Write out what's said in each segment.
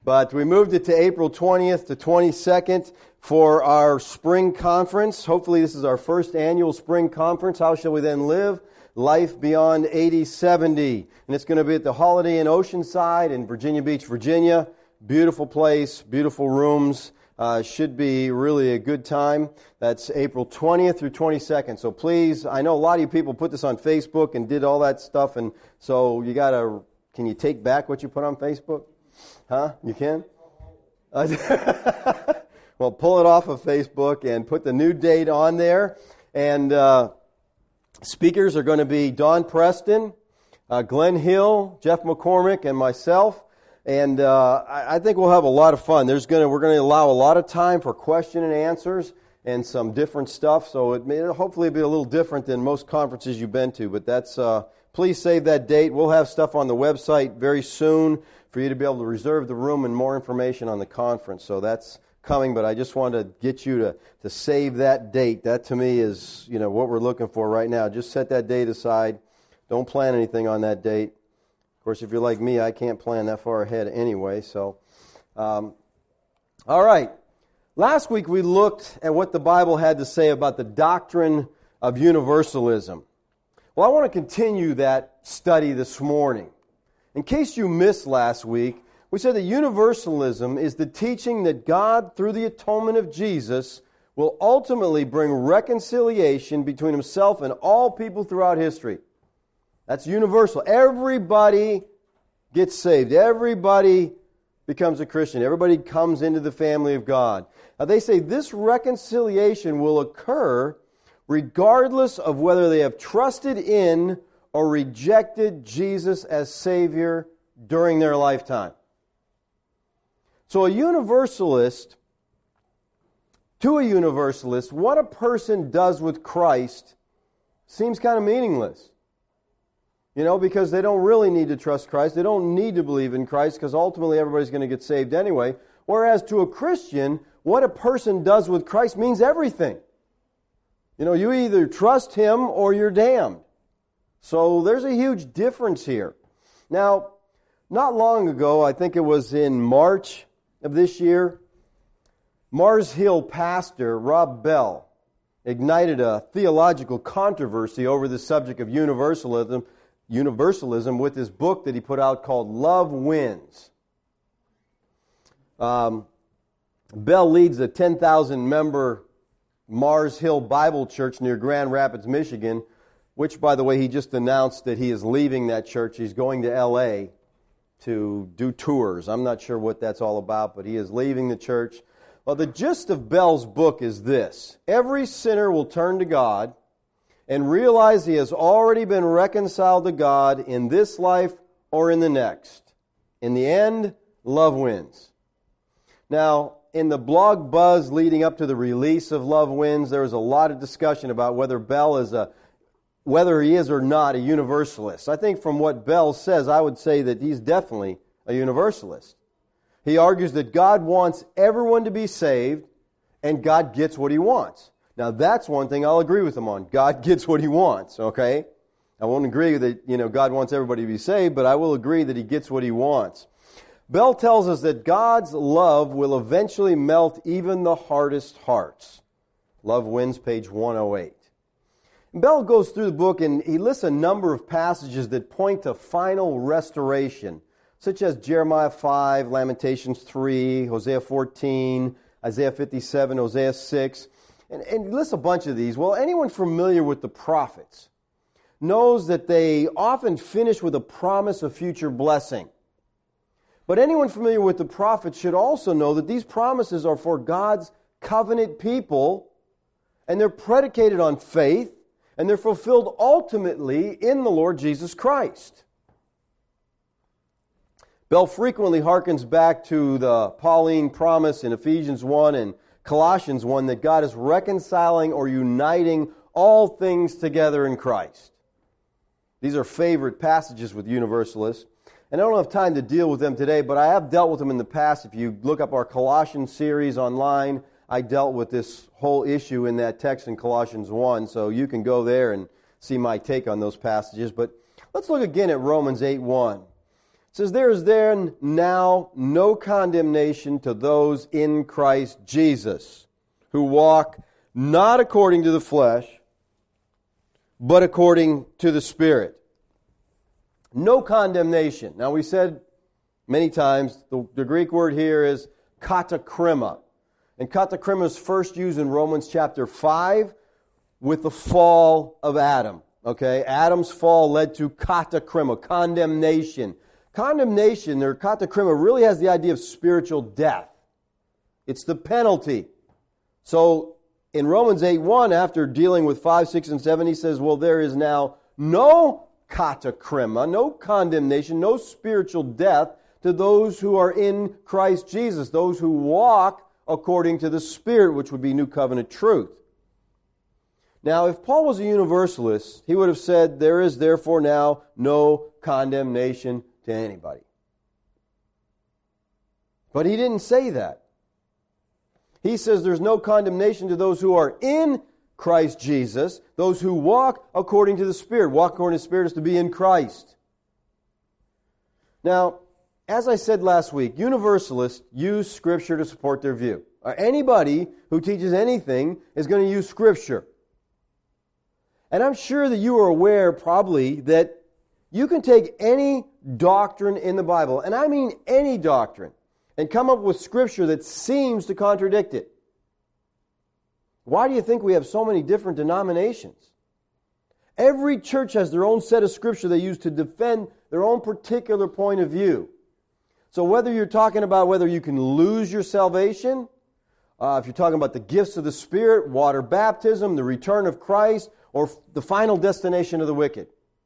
But we moved it to April 20th to 22nd for our spring conference. Hopefully this is our first annual spring conference. How shall we then live? Life Beyond 80/70. And it's going to be at the Holiday Inn Oceanside in Virginia Beach, Virginia. Beautiful place, beautiful rooms. Should be really a good time. That's April 20th through 22nd. So please, I know a lot of you people put this on Facebook and did all that stuff, and so you gotta, can you take back what you put on Facebook? Huh? You can? Well, pull it off of Facebook and put the new date on there. And speakers are going to be Don Preston, Glenn Hill, Jeff McCormick, and myself. And I think we'll have a lot of fun. We're going to allow a lot of time for question and answers and some different stuff. So it'll hopefully be a little different than most conferences you've been to. But that's please save that date. We'll have stuff on the website very soon for you to be able to reserve the room and more information on the conference. So that's coming. But I just wanted to get you to save that date. That to me is what we're looking for right now. Just set that date aside. Don't plan anything on that date. Of course, if you're like me, I can't plan that far ahead anyway. So, all right. Last week we looked at what the Bible had to say about the doctrine of universalism. Well, I want to continue that study this morning. In case you missed last week, we said that universalism is the teaching that God, through the atonement of Jesus, will ultimately bring reconciliation between Himself and all people throughout history. That's universal. Everybody gets saved. Everybody becomes a Christian. Everybody comes into the family of God. Now they say this reconciliation will occur regardless of whether they have trusted in or rejected Jesus as Savior during their lifetime. So to a universalist, what a person does with Christ seems kind of meaningless. Because they don't really need to trust Christ. They don't need to believe in Christ because ultimately everybody's going to get saved anyway. Whereas to a Christian, what a person does with Christ means everything. You either trust Him or you're damned. So there's a huge difference here. Now, not long ago, I think it was in March of this year, Mars Hill pastor Rob Bell ignited a theological controversy over the subject of universalism with his book that he put out called Love Wins. Bell leads a 10,000-member Mars Hill Bible Church near Grand Rapids, Michigan, which, by the way, he just announced that he is leaving that church. He's going to L.A. to do tours. I'm not sure what that's all about, but he is leaving the church. Well, the gist of Bell's book is this. Every sinner will turn to God and realize he has already been reconciled to God in this life or in the next. In the end, love wins. Now, in the blog buzz leading up to the release of Love Wins, there was a lot of discussion about whether he is or not a universalist. I think from what Bell says, I would say that he's definitely a universalist. He argues that God wants everyone to be saved, and God gets what He wants. Now, that's one thing I'll agree with him on. God gets what He wants, okay? I won't agree that, God wants everybody to be saved, but I will agree that He gets what He wants. Bell tells us that God's love will eventually melt even the hardest hearts. Love Wins, page 108. And Bell goes through the book and he lists a number of passages that point to final restoration, such as Jeremiah 5, Lamentations 3, Hosea 14, Isaiah 57, Hosea 6. And he lists a bunch of these. Well, anyone familiar with the prophets knows that they often finish with a promise of future blessing. But anyone familiar with the prophets should also know that these promises are for God's covenant people, and they're predicated on faith, and they're fulfilled ultimately in the Lord Jesus Christ. Bell frequently harkens back to the Pauline promise in Ephesians 1 and Colossians 1 that God is reconciling or uniting all things together in Christ. These are favorite passages with universalists. And I don't have time to deal with them today, but I have dealt with them in the past. If you look up our Colossians series online, I dealt with this whole issue in that text in Colossians 1, so you can go there and see my take on those passages. But let's look again at Romans 8:1. It says, there is then now no condemnation to those in Christ Jesus, who walk not according to the flesh, but according to the Spirit. No condemnation. Now we said many times, the Greek word here is katakrima. And katakrima is first used in Romans chapter 5 with the fall of Adam. Okay, Adam's fall led to katakrima, condemnation. Condemnation, or katakrima, really has the idea of spiritual death. It's the penalty. So in Romans 8:1, after dealing with 5, 6, and 7, he says, well, there is now no katakrima, no condemnation, no spiritual death to those who are in Christ Jesus, those who walk according to the Spirit, which would be New Covenant truth. Now, if Paul was a universalist, he would have said, there is therefore now no condemnation to anybody. But he didn't say that. He says there's no condemnation to those who are in Christ Jesus, those who walk according to the Spirit. Walk according to the Spirit is to be in Christ. Now, as I said last week, universalists use Scripture to support their view. Anybody who teaches anything is going to use Scripture. And I'm sure that you are aware probably that you can take any doctrine in the Bible, and I mean any doctrine, and come up with Scripture that seems to contradict it. Why do you think we have so many different denominations? Every church has their own set of Scripture they use to defend their own particular point of view. So whether you're talking about whether you can lose your salvation, if you're talking about the gifts of the Spirit, water baptism, the return of Christ, or the final destination of the wicked.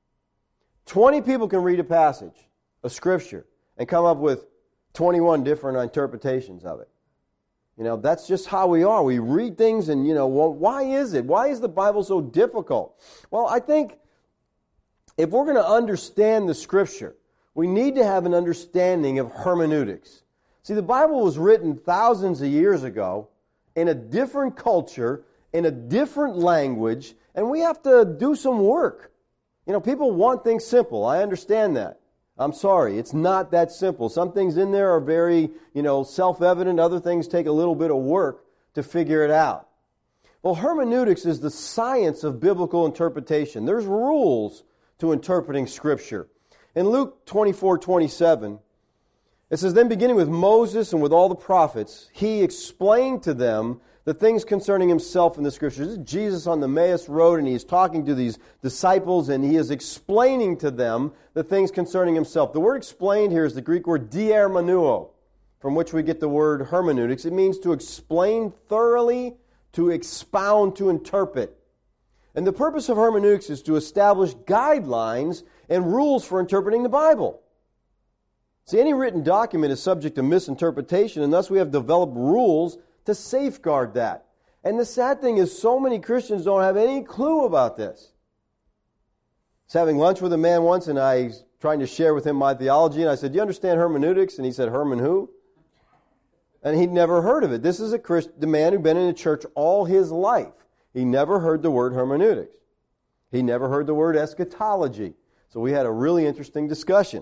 20 people can read a passage of Scripture and come up with 21 different interpretations of it. That's just how we are. We read things and, well, why is it? Why is the Bible so difficult? Well, I think if we're going to understand the Scripture, we need to have an understanding of hermeneutics. See, the Bible was written thousands of years ago in a different culture, in a different language, and we have to do some work. People want things simple. I understand that. I'm sorry, it's not that simple. Some things in there are very, self-evident. Other things take a little bit of work to figure it out. Well, hermeneutics is the science of biblical interpretation. There's rules to interpreting Scripture. In Luke 24:27, it says, then beginning with Moses and with all the prophets, he explained to them the things concerning himself in the Scriptures. This is Jesus on the Emmaus Road, and he's talking to these disciples, and he is explaining to them the things concerning himself. The word explained here is the Greek word diermeneuo, from which we get the word hermeneutics. It means to explain thoroughly, to expound, to interpret. And the purpose of hermeneutics is to establish guidelines and rules for interpreting the Bible. See, any written document is subject to misinterpretation, and thus we have developed rules to safeguard that. And the sad thing is so many Christians don't have any clue about this. I was having lunch with a man once, and I was trying to share with him my theology, and I said, do you understand hermeneutics? And he said, Herman who? And he'd never heard of it. This is the man who'd been in a church all his life. He never heard the word hermeneutics. He never heard the word eschatology. So we had a really interesting discussion.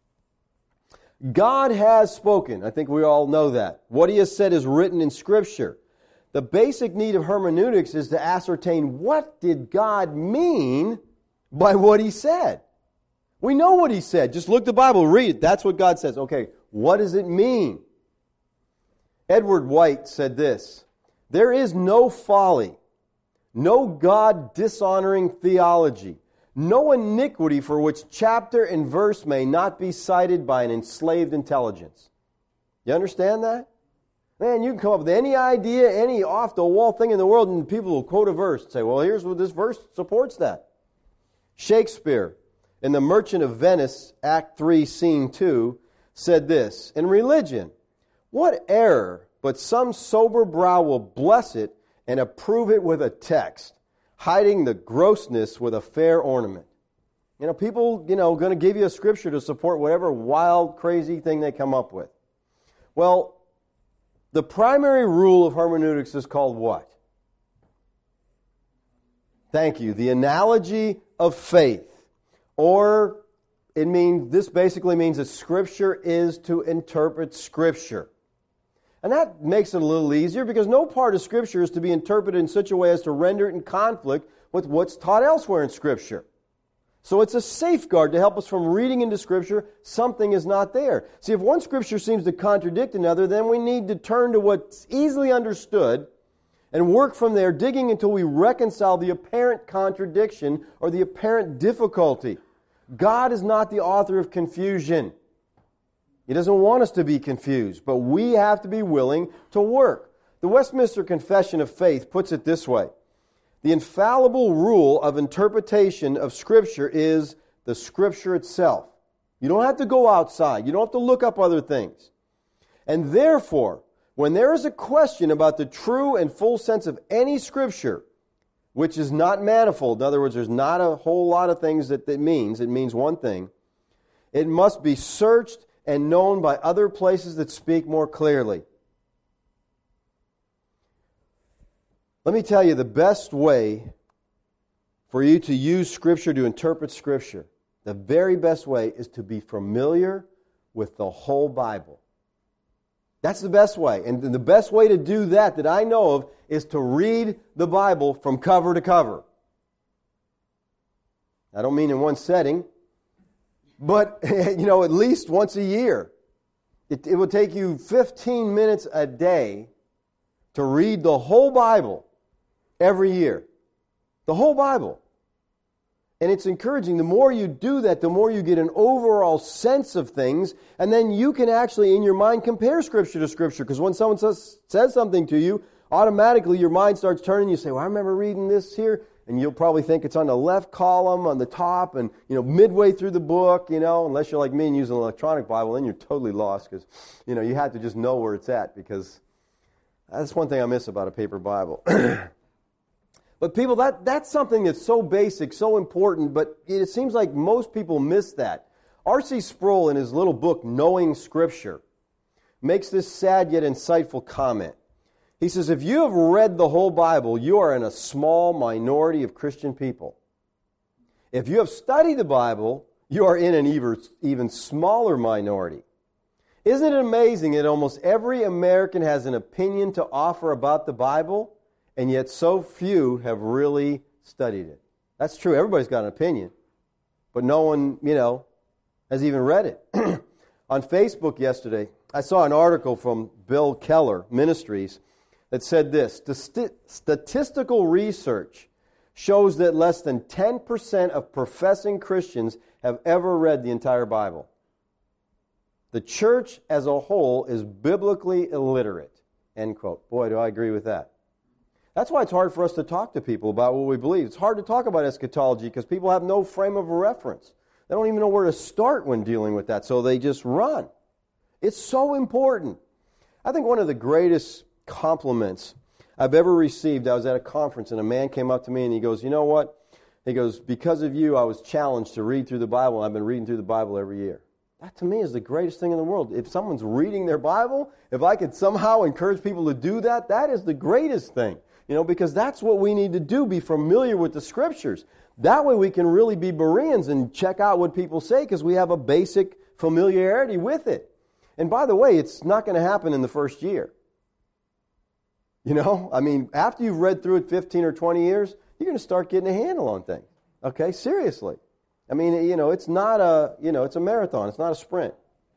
God has spoken. I think we all know that. What He has said is written in Scripture. The basic need of hermeneutics is to ascertain what did God mean by what He said. We know what He said. Just look at the Bible, read it. That's what God says. Okay, what does it mean? Edward White said this, there is no folly, no God-dishonoring theology, no iniquity for which chapter and verse may not be cited by an enslaved intelligence. You understand that? Man, you can come up with any idea, any off-the-wall thing in the world, and people will quote a verse and say, well, here's what this verse supports that. Shakespeare, in The Merchant of Venice, Act 3, Scene 2, said this, in religion, what error but some sober brow will bless it and approve it with a text, hiding the grossness with a fair ornament. People, going to give you a scripture to support whatever wild, crazy thing they come up with. Well, the primary rule of hermeneutics is called what? Thank you. The analogy of faith. Or, This basically means that Scripture is to interpret Scripture. And that makes it a little easier because no part of Scripture is to be interpreted in such a way as to render it in conflict with what's taught elsewhere in Scripture. So it's a safeguard to help us from reading into Scripture something is not there. See, if one Scripture seems to contradict another, then we need to turn to what's easily understood and work from there, digging until we reconcile the apparent contradiction or the apparent difficulty. God is not the author of confusion. He doesn't want us to be confused, but we have to be willing to work. The Westminster Confession of Faith puts it this way: the infallible rule of interpretation of Scripture is the Scripture itself. You don't have to go outside. You don't have to look up other things. And therefore, when there is a question about the true and full sense of any Scripture, which is not manifold, in other words, there's not a whole lot of things that it means one thing, it must be searched and known by other places that speak more clearly. Let me tell you the best way for you to use Scripture to interpret Scripture. The very best way is to be familiar with the whole Bible. That's the best way. And the best way to do that I know of is to read the Bible from cover to cover. I don't mean in one setting, but at least once a year. It will take you 15 minutes a day to read the whole Bible every year. The whole Bible. And it's encouraging. The more you do that, the more you get an overall sense of things, and then you can actually, in your mind, compare Scripture to Scripture. Because when someone says something to you, automatically your mind starts turning. You say, well, I remember reading this here. And you'll probably think it's on the left column, on the top, and midway through the book, unless you're like me and use an electronic Bible, then you're totally lost because, you have to just know where it's at, because that's one thing I miss about a paper Bible. But people, that's something that's so basic, so important, but it seems like most people miss that. R.C. Sproul, in his little book, Knowing Scripture, makes this sad yet insightful comment. He says, if you have read the whole Bible, you are in a small minority of Christian people. If you have studied the Bible, you are in an even smaller minority. Isn't it amazing that almost every American has an opinion to offer about the Bible, and yet so few have really studied it? That's true. Everybody's got an opinion, but no one, has even read it. On Facebook yesterday, I saw an article from Bill Keller Ministries that said this: statistical research shows that less than 10% of professing Christians have ever read the entire Bible. The church as a whole is biblically illiterate. End quote. Boy, do I agree with that. That's why it's hard for us to talk to people about what we believe. It's hard to talk about eschatology because people have no frame of reference. They don't even know where to start when dealing with that, so they just run. It's so important. I think one of the greatest compliments I've ever received, I was at a conference and a man came up to me and he goes, you know what? He goes, because of you, I was challenged to read through the Bible, and I've been reading through the Bible every year. That to me is the greatest thing in the world. If someone's reading their Bible, if I could somehow encourage people to do that, that is the greatest thing. Because that's what we need to do, be familiar with the Scriptures. That way we can really be Bereans and check out what people say because we have a basic familiarity with it. And by the way, it's not going to happen in the first year. After you've read through it 15 or 20 years, you're going to start getting a handle on things. Okay, seriously. It's not it's a marathon. It's not a sprint.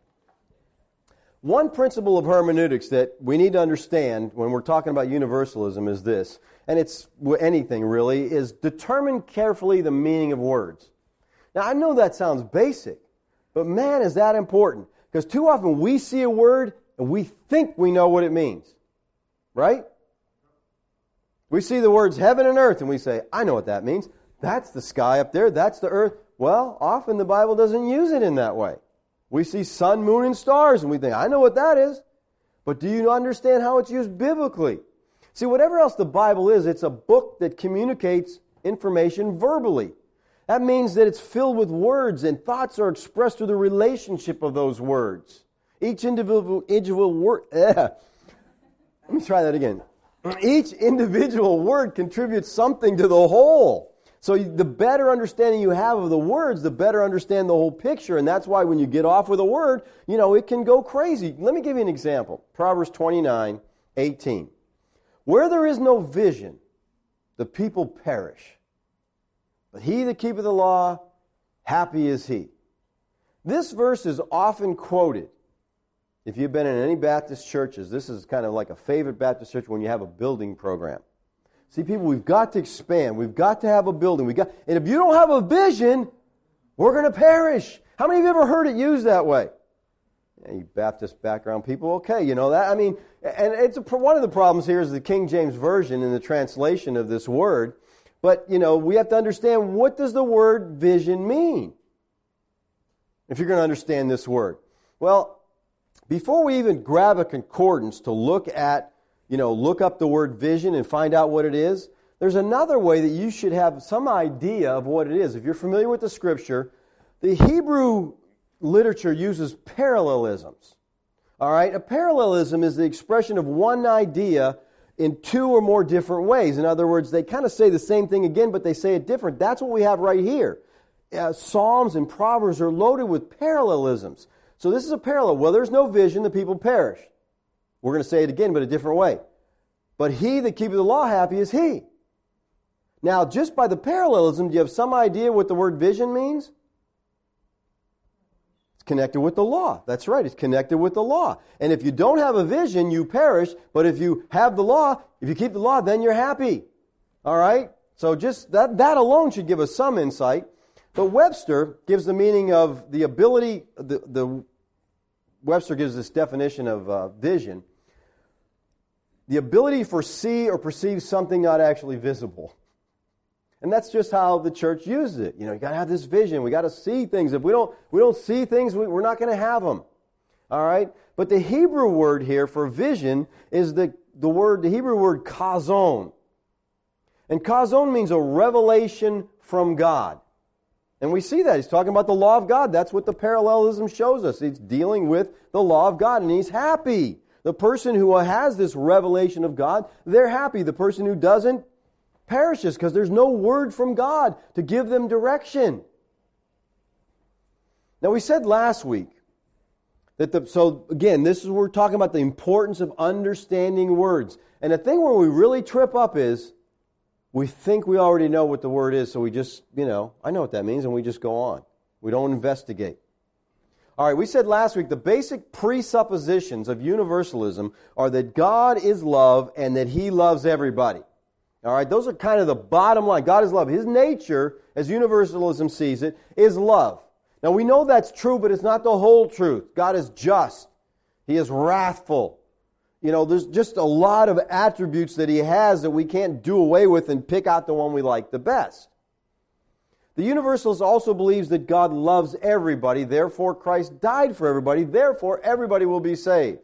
One principle of hermeneutics that we need to understand when we're talking about universalism is this, and it's anything really, is determine carefully the meaning of words. Now, I know that sounds basic, but man, is that important. Because too often we see a word and we think we know what it means. Right? We see the words heaven and earth and we say, I know what that means. That's the sky up there. That's the earth. Well, often the Bible doesn't use it in that way. We see sun, moon, and stars and we think, I know what that is. But do you understand how it's used biblically? See, whatever else the Bible is, it's a book that communicates information verbally. That means that it's filled with words and thoughts are expressed through the relationship of those words. Each individual word... Let me try that again. Each individual word contributes something to the whole. So the better understanding you have of the words, the better understand the whole picture. And that's why when you get off with a word, it can go crazy. Let me give you an example. Proverbs 29:18. Where there is no vision, the people perish. But he that keepeth the law, happy is he. This verse is often quoted. If you've been in any Baptist churches, this is kind of like a favorite Baptist church when you have a building program. See, people, we've got to expand. We've got to have a building. And if you don't have a vision, we're going to perish. How many of you ever heard it used that way? Yeah, you Baptist background people, okay, you know that. I mean, and one of the problems here is the King James Version in the translation of this word. But, we have to understand, what does the word vision mean? If you're going to understand this word. Well, before we even grab a concordance to look up the word vision and find out what it is, there's another way that you should have some idea of what it is. If you're familiar with the Scripture, the Hebrew literature uses parallelisms. All right? A parallelism is the expression of one idea in two or more different ways. In other words, they kind of say the same thing again, but they say it different. That's what we have right here. Psalms and Proverbs are loaded with parallelisms. So this is a parallel. Well, there's no vision, the people perish. We're going to say it again, but a different way. But he that keepeth the law, happy is he. Now, just by the parallelism, do you have some idea what the word vision means? It's connected with the law. That's right, it's connected with the law. And if you don't have a vision, you perish. But if you have the law, if you keep the law, then you're happy. All right? So just that alone should give us some insight. But Webster gives the meaning of the ability, Webster gives this definition of vision, the ability to foresee or perceive something not actually visible. And that's just how the church uses it. You got to have this vision. We got to see things. If we don't see things, we're not going to have them. All right? But the Hebrew word here for vision is the Hebrew word kazon. And kazon means a revelation from God. And we see that. He's talking about the law of God. That's what the parallelism shows us. He's dealing with the law of God, and he's happy. The person who has this revelation of God, they're happy. The person who doesn't perishes because there's no word from God to give them direction. Now, we said last week that so again, this is where we're talking about the importance of understanding words. And the thing where we really trip up is we think we already know what the word is, so we just, I know what that means, and we just go on. We don't investigate. All right, we said last week the basic presuppositions of universalism are that God is love and that He loves everybody. All right, those are kind of the bottom line. God is love. His nature, as universalism sees it, is love. Now, we know that's true, but it's not the whole truth. God is just. He is wrathful. There's just a lot of attributes that He has that we can't do away with and pick out the one we like the best. The Universalist also believes that God loves everybody, therefore Christ died for everybody, therefore everybody will be saved.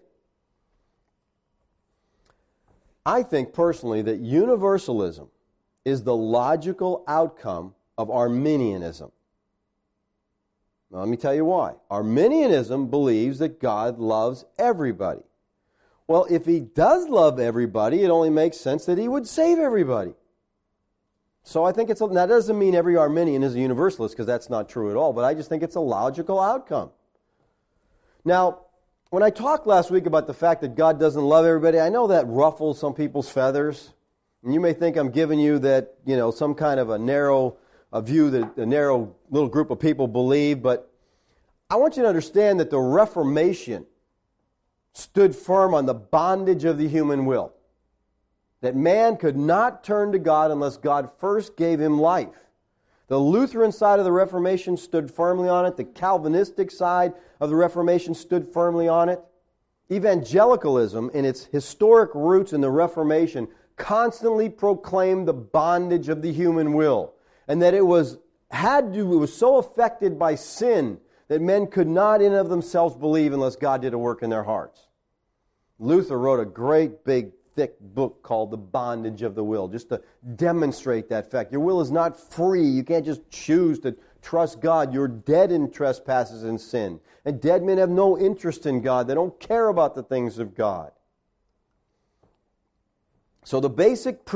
I think personally that Universalism is the logical outcome of Arminianism. Now, let me tell you why. Arminianism believes that God loves everybody. Well, if He does love everybody, it only makes sense that He would save everybody. So I think that doesn't mean every Arminian is a Universalist, because that's not true at all, but I just think it's a logical outcome. Now, when I talked last week about the fact that God doesn't love everybody, I know that ruffles some people's feathers. And you may think I'm giving you that, some kind of a narrow view that a narrow little group of people believe, but I want you to understand that the Reformation stood firm on the bondage of the human will. That man could not turn to God unless God first gave him life. The Lutheran side of the Reformation stood firmly on it. The Calvinistic side of the Reformation stood firmly on it. Evangelicalism, in its historic roots in the Reformation, constantly proclaimed the bondage of the human will, and that it was so affected by sin that men could not in and of themselves believe unless God did a work in their hearts. Luther wrote a great, big, thick book called The Bondage of the Will, just to demonstrate that fact. Your will is not free. You can't just choose to trust God. You're dead in trespasses and sin. And dead men have no interest in God. They don't care about the things of God. So the basic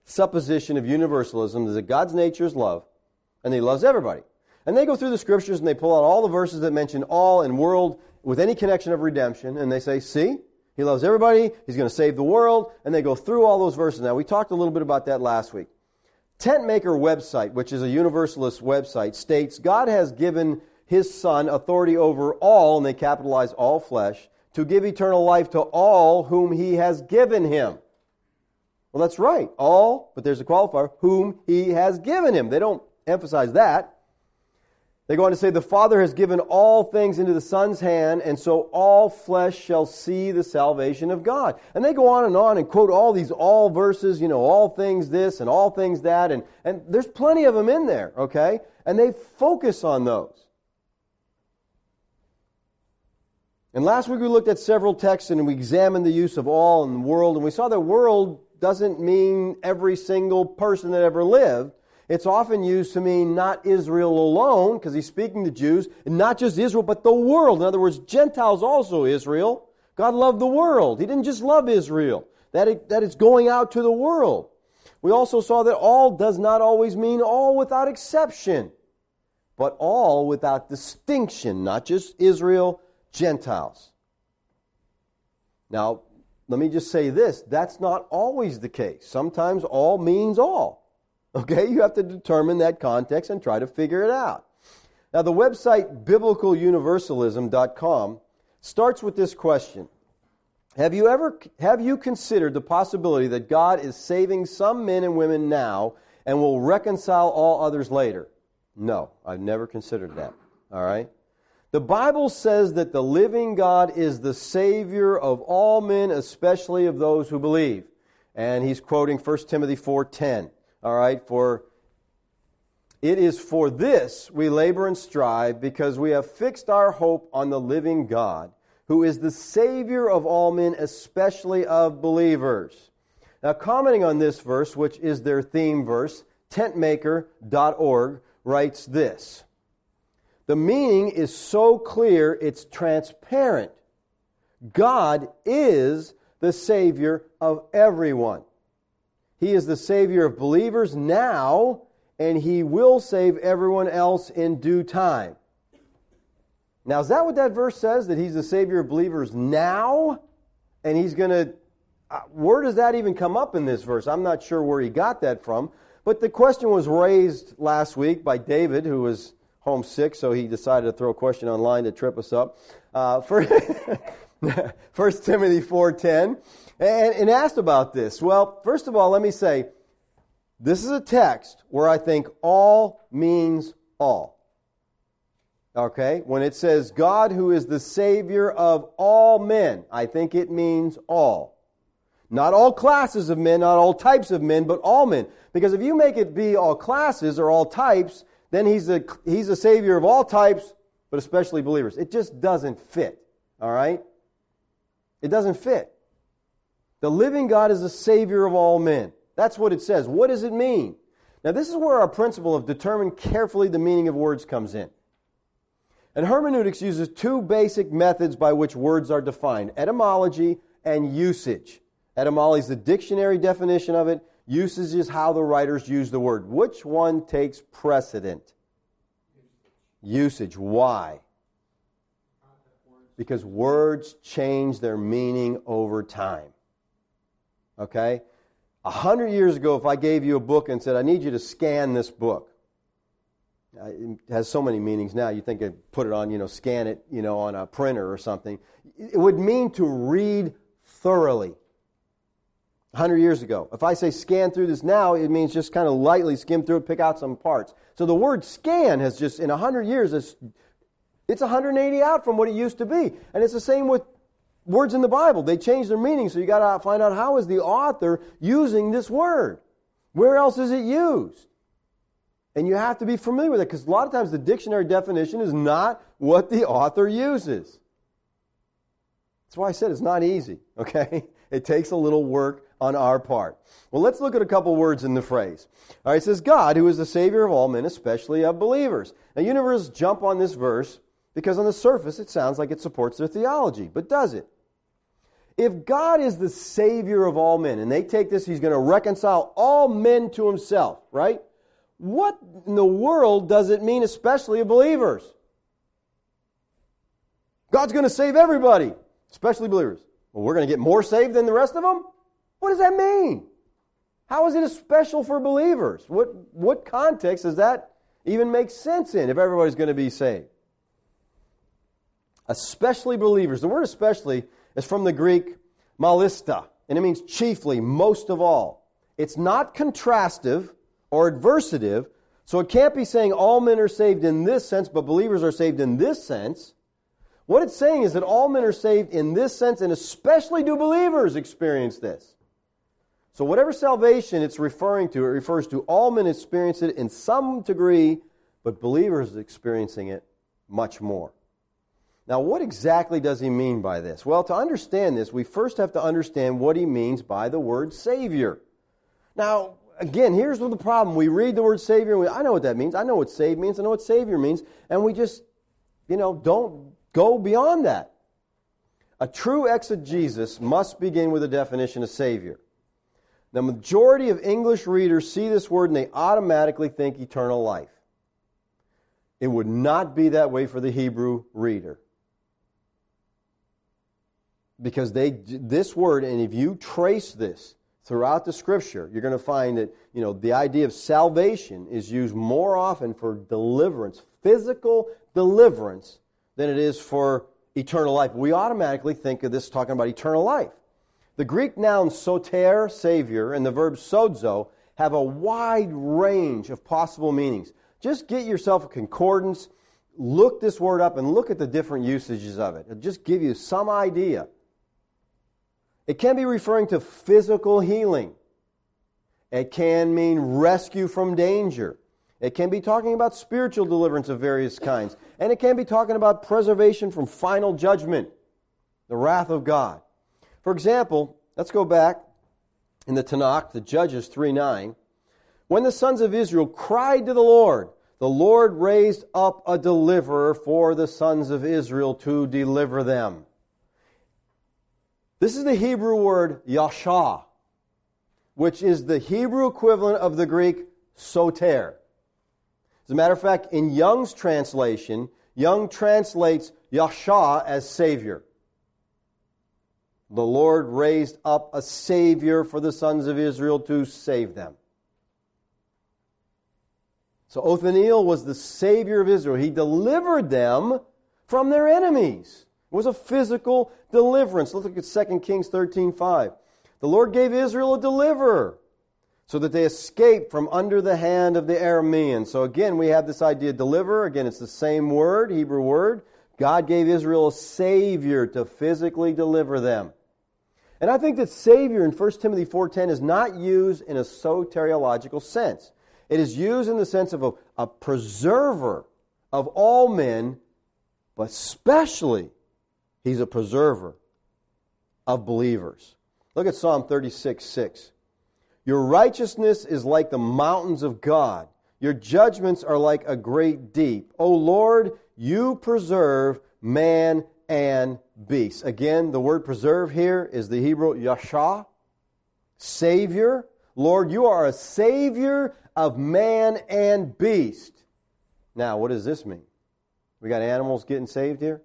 supposition of universalism is that God's nature is love, and He loves everybody. And they go through the Scriptures and they pull out all the verses that mention all and world with any connection of redemption, and they say, see, He loves everybody, He's going to save the world, and they go through all those verses. Now, we talked a little bit about that last week. Tentmaker website, which is a universalist website, states God has given His Son authority over all, and they capitalize all flesh, to give eternal life to all whom He has given Him. Well, that's right, all, but there's a qualifier, whom He has given Him. They don't emphasize that. They go on to say, the Father has given all things into the Son's hand, and so all flesh shall see the salvation of God. And they go on and quote all these all verses, all things this and all things that, and there's plenty of them in there, okay? And they focus on those. And last week we looked at several texts and we examined the use of all in the world, and we saw that world doesn't mean every single person that ever lived. It's often used to mean not Israel alone, because he's speaking to Jews, and not just Israel, but the world. In other words, Gentiles also Israel. God loved the world. He didn't just love Israel. That it's going out to the world. We also saw that all does not always mean all without exception, but all without distinction, not just Israel, Gentiles. Now, let me just say this. That's not always the case. Sometimes all means all. Okay, you have to determine that context and try to figure it out. Now, the website biblicaluniversalism.com starts with this question. Have you considered the possibility that God is saving some men and women now and will reconcile all others later? No, I've never considered that. All right? The Bible says that the living God is the Savior of all men, especially of those who believe. And he's quoting 1 Timothy 4:10. All right, for it is for this we labor and strive, because we have fixed our hope on the living God, who is the Savior of all men, especially of believers. Now, commenting on this verse, which is their theme verse, tentmaker.org writes this. The meaning is so clear, it's transparent. God is the Savior of everyone. He is the Savior of believers now, and He will save everyone else in due time. Now, is that what that verse says? That He's the Savior of believers now? And He's going to... where does that even come up in this verse? I'm not sure where he got that from. But the question was raised last week by David, who was homesick, so he decided to throw a question online to trip us up. 1 Timothy 4:10. And asked about this. Well, first of all, let me say, this is a text where I think all means all. Okay? When it says God who is the Savior of all men, I think it means all. Not all classes of men, not all types of men, but all men. Because if you make it be all classes or all types, then He's a Savior of all types, but especially believers. It just doesn't fit. All right? It doesn't fit. The living God is the Savior of all men. That's what it says. What does it mean? Now, this is where our principle of determine carefully the meaning of words comes in. And hermeneutics uses two basic methods by which words are defined: etymology and usage. Etymology is the dictionary definition of it. Usage is how the writers use the word. Which one takes precedent? Usage. Why? Because words change their meaning over time. Okay? 100 years ago, if I gave you a book and said, I need you to scan this book. It has so many meanings now. You think I'd put it on, scan it, on a printer or something. It would mean to read thoroughly. 100 years ago. If I say scan through this now, it means just kind of lightly skim through it, pick out some parts. So the word scan has just, in 100 years, it's 180 out from what it used to be. And it's the same with words in the Bible. They change their meaning, so you got to find out how is the author using this word. Where else is it used? And you have to be familiar with it, because a lot of times the dictionary definition is not what the author uses. That's why I said it's not easy, okay? It takes a little work on our part. Well, let's look at a couple words in the phrase. All right, it says, God, who is the Savior of all men, especially of believers. Now, universe jump on this verse because on the surface it sounds like it supports their theology, but does it? If God is the Savior of all men, and they take this, He's going to reconcile all men to Himself, right? What in the world does it mean, especially of believers? God's going to save everybody, especially believers. Well, we're going to get more saved than the rest of them? What does that mean? How is it special for believers? What context does that even make sense in if everybody's going to be saved? Especially believers. The word especially is from the Greek malista, and it means chiefly, most of all. It's not contrastive or adversative, so it can't be saying all men are saved in this sense, but believers are saved in this sense. What it's saying is that all men are saved in this sense, and especially do believers experience this. So whatever salvation it's referring to, it refers to all men experience it in some degree, but believers experiencing it much more. Now, what exactly does he mean by this? Well, to understand this, we first have to understand what he means by the word Savior. Now, again, here's the problem. We read the word Savior, and I know what that means. I know what save means. I know what Savior means. And we just, don't go beyond that. A true exegesis must begin with a definition of Savior. The majority of English readers see this word and they automatically think eternal life. It would not be that way for the Hebrew reader. Because this word, and if you trace this throughout the Scripture, you're going to find that, the idea of salvation is used more often for deliverance, physical deliverance, than it is for eternal life. We automatically think of this talking about eternal life. The Greek noun soter, Savior, and the verb sozo have a wide range of possible meanings. Just get yourself a concordance, look this word up, and look at the different usages of it. It'll just give you some idea. It can be referring to physical healing. It can mean rescue from danger. It can be talking about spiritual deliverance of various kinds. And it can be talking about preservation from final judgment, the wrath of God. For example, let's go back in the Tanakh, the Judges 3:9. When the sons of Israel cried to the Lord raised up a deliverer for the sons of Israel to deliver them. This is the Hebrew word yashah, which is the Hebrew equivalent of the Greek soter. As a matter of fact, in Young's translation, Young translates yashah as Savior. The Lord raised up a Savior for the sons of Israel to save them. So Othniel was the Savior of Israel. He delivered them from their enemies. It was a physical deliverance. Let's look at 2 Kings 13:5. The Lord gave Israel a deliverer so that they escaped from under the hand of the Arameans. So again, we have this idea of deliverer. Again, it's the same word, Hebrew word. God gave Israel a Savior to physically deliver them. And I think that Savior in 1 Timothy 4:10 is not used in a soteriological sense. It is used in the sense of a preserver of all men, but especially He's a preserver of believers. Look at Psalm 36:6. Your righteousness is like the mountains of God. Your judgments are like a great deep. O Lord, you preserve man and beast. Again, the word preserve here is the Hebrew yashah, Savior. Lord, you are a Savior of man and beast. Now, what does this mean? We got animals getting saved here?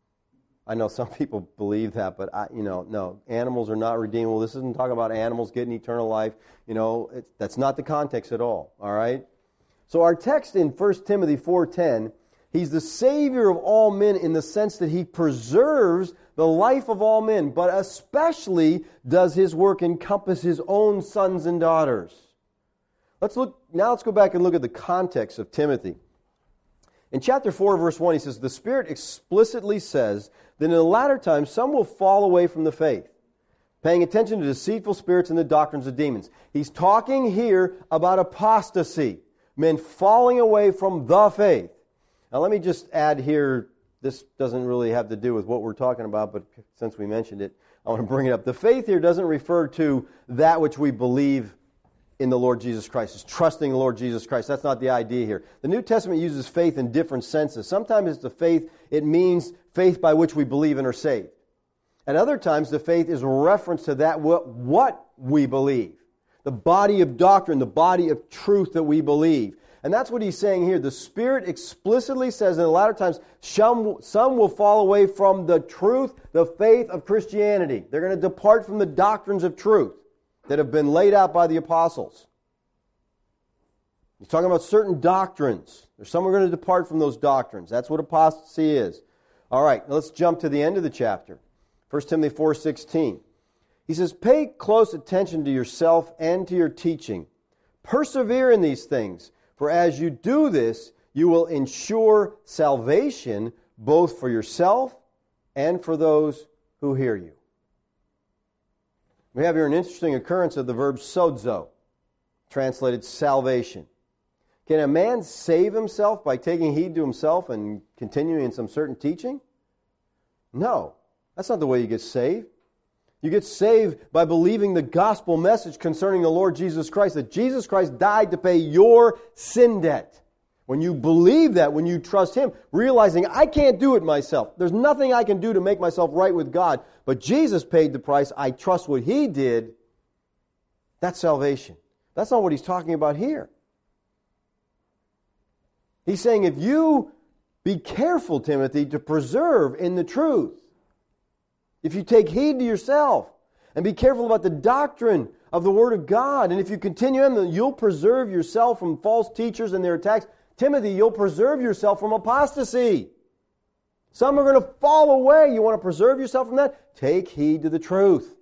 I know some people believe that, but no, animals are not redeemable. This isn't talking about animals getting eternal life. That's not the context at all, all right? So our text in 1 Timothy 4:10, He's the Savior of all men in the sense that He preserves the life of all men, but especially does His work encompass His own sons and daughters. Let's go back and look at the context of Timothy. In chapter 4, verse 1, he says, the Spirit explicitly says that in the latter times some will fall away from the faith, paying attention to deceitful spirits and the doctrines of demons. He's talking here about apostasy, men falling away from the faith. Now let me just add here, this doesn't really have to do with what we're talking about, but since we mentioned it, I want to bring it up. The faith here doesn't refer to that which we believe in the Lord Jesus Christ. It's trusting the Lord Jesus Christ. That's not the idea here. The New Testament uses faith in different senses. Sometimes it's the faith, it means faith by which we believe and are saved. At other times, the faith is a reference to that what we believe. The body of doctrine, the body of truth that we believe. And that's what he's saying here. The Spirit explicitly says in the latter times, some will fall away from the truth, the faith of Christianity. They're going to depart from the doctrines of truth that have been laid out by the apostles. He's talking about certain doctrines. There's some who are going to depart from those doctrines. That's what apostasy is. All right, let's jump to the end of the chapter. 1 Timothy 4:16. He says, "Pay close attention to yourself and to your teaching. Persevere in these things, for as you do this, you will ensure salvation both for yourself and for those who hear you." We have here an interesting occurrence of the verb sozo, translated salvation. Can a man save himself by taking heed to himself and continuing in some certain teaching? No, that's not the way you get saved. You get saved by believing the gospel message concerning the Lord Jesus Christ, that Jesus Christ died to pay your sin debt. When you believe that, when you trust Him, realizing I can't do it myself. There's nothing I can do to make myself right with God, but Jesus paid the price. I trust what He did. That's salvation. That's not what He's talking about here. He's saying if you be careful, Timothy, to preserve in the truth, if you take heed to yourself and be careful about the doctrine of the Word of God, and if you continue in them, you'll preserve yourself from false teachers and their attacks. Timothy, you'll preserve yourself from apostasy. Some are going to fall away. You want to preserve yourself from that? Take heed to the truth.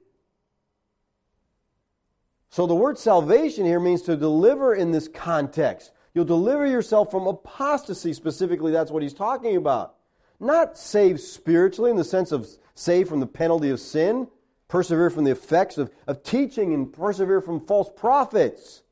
So the word salvation here means to deliver in this context. You'll deliver yourself from apostasy specifically. That's what he's talking about. Not save spiritually in the sense of save from the penalty of sin, persevere from the effects of teaching, and persevere from false prophets.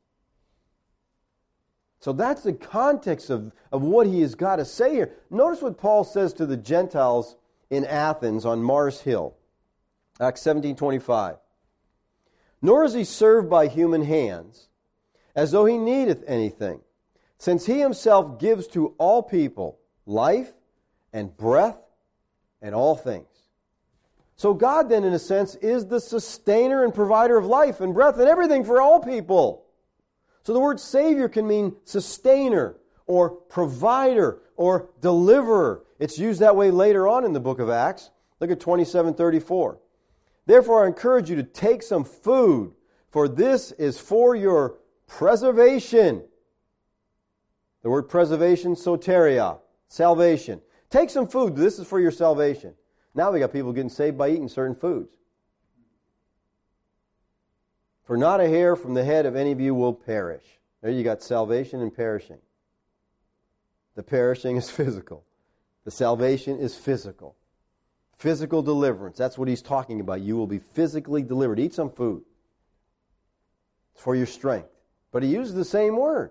So that's the context of what he has got to say here. Notice what Paul says to the Gentiles in Athens on Mars Hill. Acts 17:25. "Nor is he served by human hands, as though he needeth anything, since he himself gives to all people life and breath and all things." So God then, in a sense, is the sustainer and provider of life and breath and everything for all people. So the word Savior can mean sustainer or provider or deliverer. It's used that way later on in the book of Acts. Look at 27:34. "Therefore I encourage you to take some food, for this is for your preservation." The word preservation, soteria, salvation. Take some food. This is for your salvation. Now we got people getting saved by eating certain foods. "For not a hair from the head of any of you will perish." There you got salvation and perishing. The perishing is physical. The salvation is physical. Physical deliverance. That's what he's talking about. You will be physically delivered. Eat some food. It's for your strength. But he uses the same word.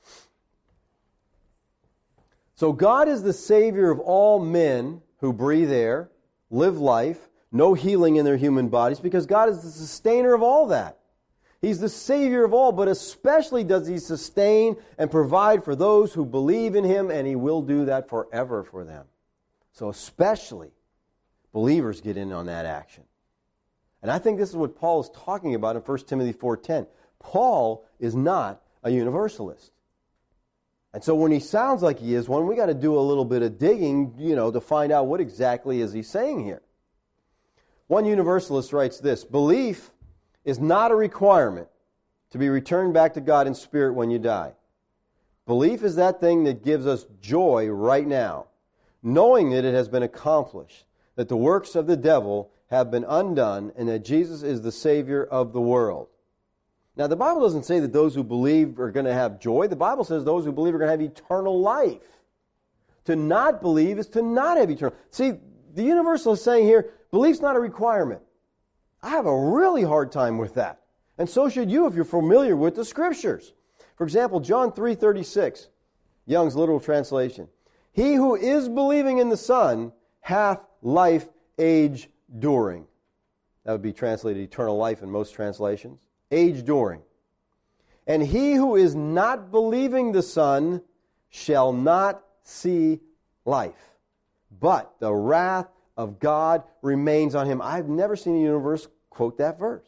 So God is the Savior of all men who breathe air, live life, know healing in their human bodies, because God is the sustainer of all that. He's the Savior of all, but especially does He sustain and provide for those who believe in Him, and He will do that forever for them. So especially believers get in on that action. And I think this is what Paul is talking about in 1 Timothy 4:10. Paul is not a universalist. And so when he sounds like he is one, we got to do a little bit of digging, to find out what exactly is he saying here. One universalist writes this: "Belief is not a requirement to be returned back to God in spirit when you die. Belief is that thing that gives us joy right now, knowing that it has been accomplished, that the works of the devil have been undone, and that Jesus is the Savior of the world." Now, the Bible doesn't say that those who believe are going to have joy. The Bible says those who believe are going to have eternal life. To not believe is to not have eternal. See, the universalist is saying here, belief's not a requirement. I have a really hard time with that. And so should you if you're familiar with the Scriptures. For example, John 3:36, Young's literal translation. "He who is believing in the Son hath life age during." That would be translated eternal life in most translations. Age during. "And he who is not believing the Son shall not see life, but the wrath of God remains on him. I've never seen a universe quote that verse.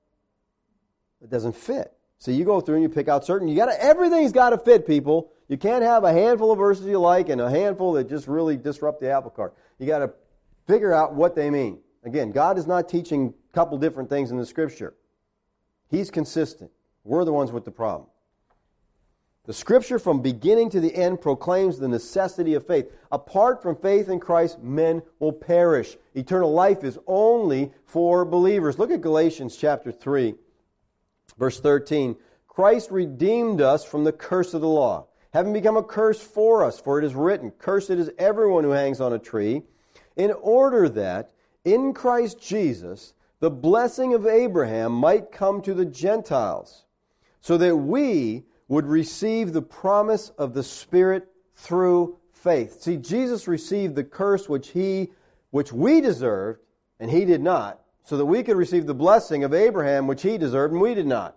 It doesn't fit. So you go through and you pick out certain, everything's got to fit, people. You can't have a handful of verses you like and a handful that just really disrupt the apple cart. You got to figure out what they mean. Again, God is not teaching a couple different things in the Scripture. He's consistent. We're the ones with the problem. The Scripture from beginning to the end proclaims the necessity of faith. Apart from faith in Christ, men will perish. Eternal life is only for believers. Look at Galatians chapter 3, verse 13. Christ redeemed us from the curse of the law, having become a curse for us, for it is written, cursed is everyone who hangs on a tree, in order that in Christ Jesus the blessing of Abraham might come to the Gentiles, so that we would receive the promise of the Spirit through faith. See, Jesus received the curse which we deserved, and he did not, so that we could receive the blessing of Abraham which he deserved, and we did not.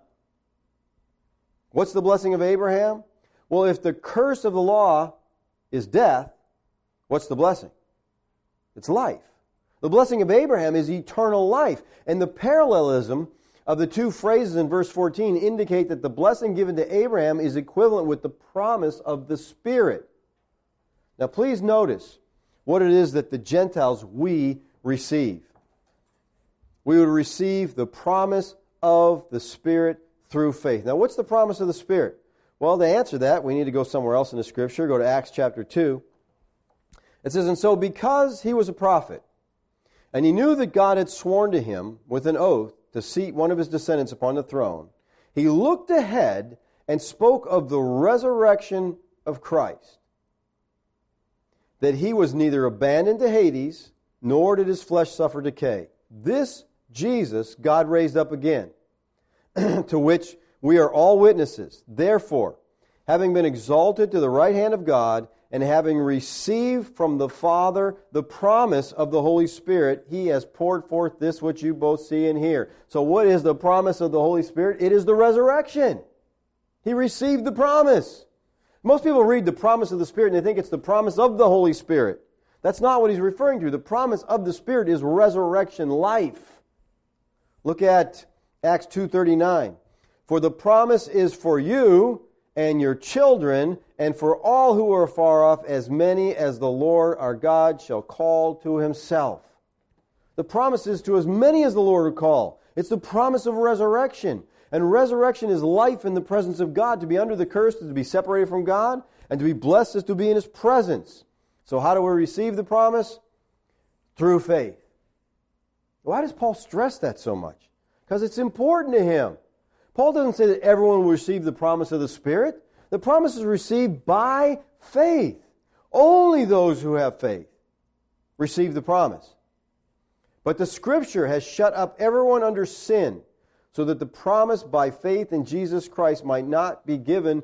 What's the blessing of Abraham? Well, if the curse of the law is death, what's the blessing? It's life. The blessing of Abraham is eternal life. And the parallelism of the two phrases in verse 14 indicate that the blessing given to Abraham is equivalent with the promise of the Spirit. Now please notice what it is that the Gentiles we receive. We would receive the promise of the Spirit through faith. Now what's the promise of the Spirit? Well, to answer that, we need to go somewhere else in the Scripture. Go to Acts chapter 2. It says, and so because he was a prophet, and he knew that God had sworn to him with an oath to seat one of his descendants upon the throne, he looked ahead and spoke of the resurrection of Christ, that he was neither abandoned to Hades, nor did his flesh suffer decay. This Jesus God raised up again, to which we are all witnesses. Therefore, having been exalted to the right hand of God, and having received from the Father the promise of the Holy Spirit, he has poured forth this which you both see and hear. So what is the promise of the Holy Spirit? It is the resurrection. He received the promise. Most people read the promise of the Spirit and they think it's the promise of the Holy Spirit. That's not what he's referring to. The promise of the Spirit is resurrection life. Look at Acts 2:39. For the promise is for you and your children, and for all who are far off, as many as the Lord our God shall call to himself. The promise is to as many as the Lord will call. It's the promise of resurrection. And resurrection is life in the presence of God. To be under the curse is to be separated from God, and to be blessed is to be in his presence. So how do we receive the promise? Through faith. Why does Paul stress that so much? Because it's important to him. Paul doesn't say that everyone will receive the promise of the Spirit. The promise is received by faith. Only those who have faith receive the promise. But the Scripture has shut up everyone under sin, so that the promise by faith in Jesus Christ might be given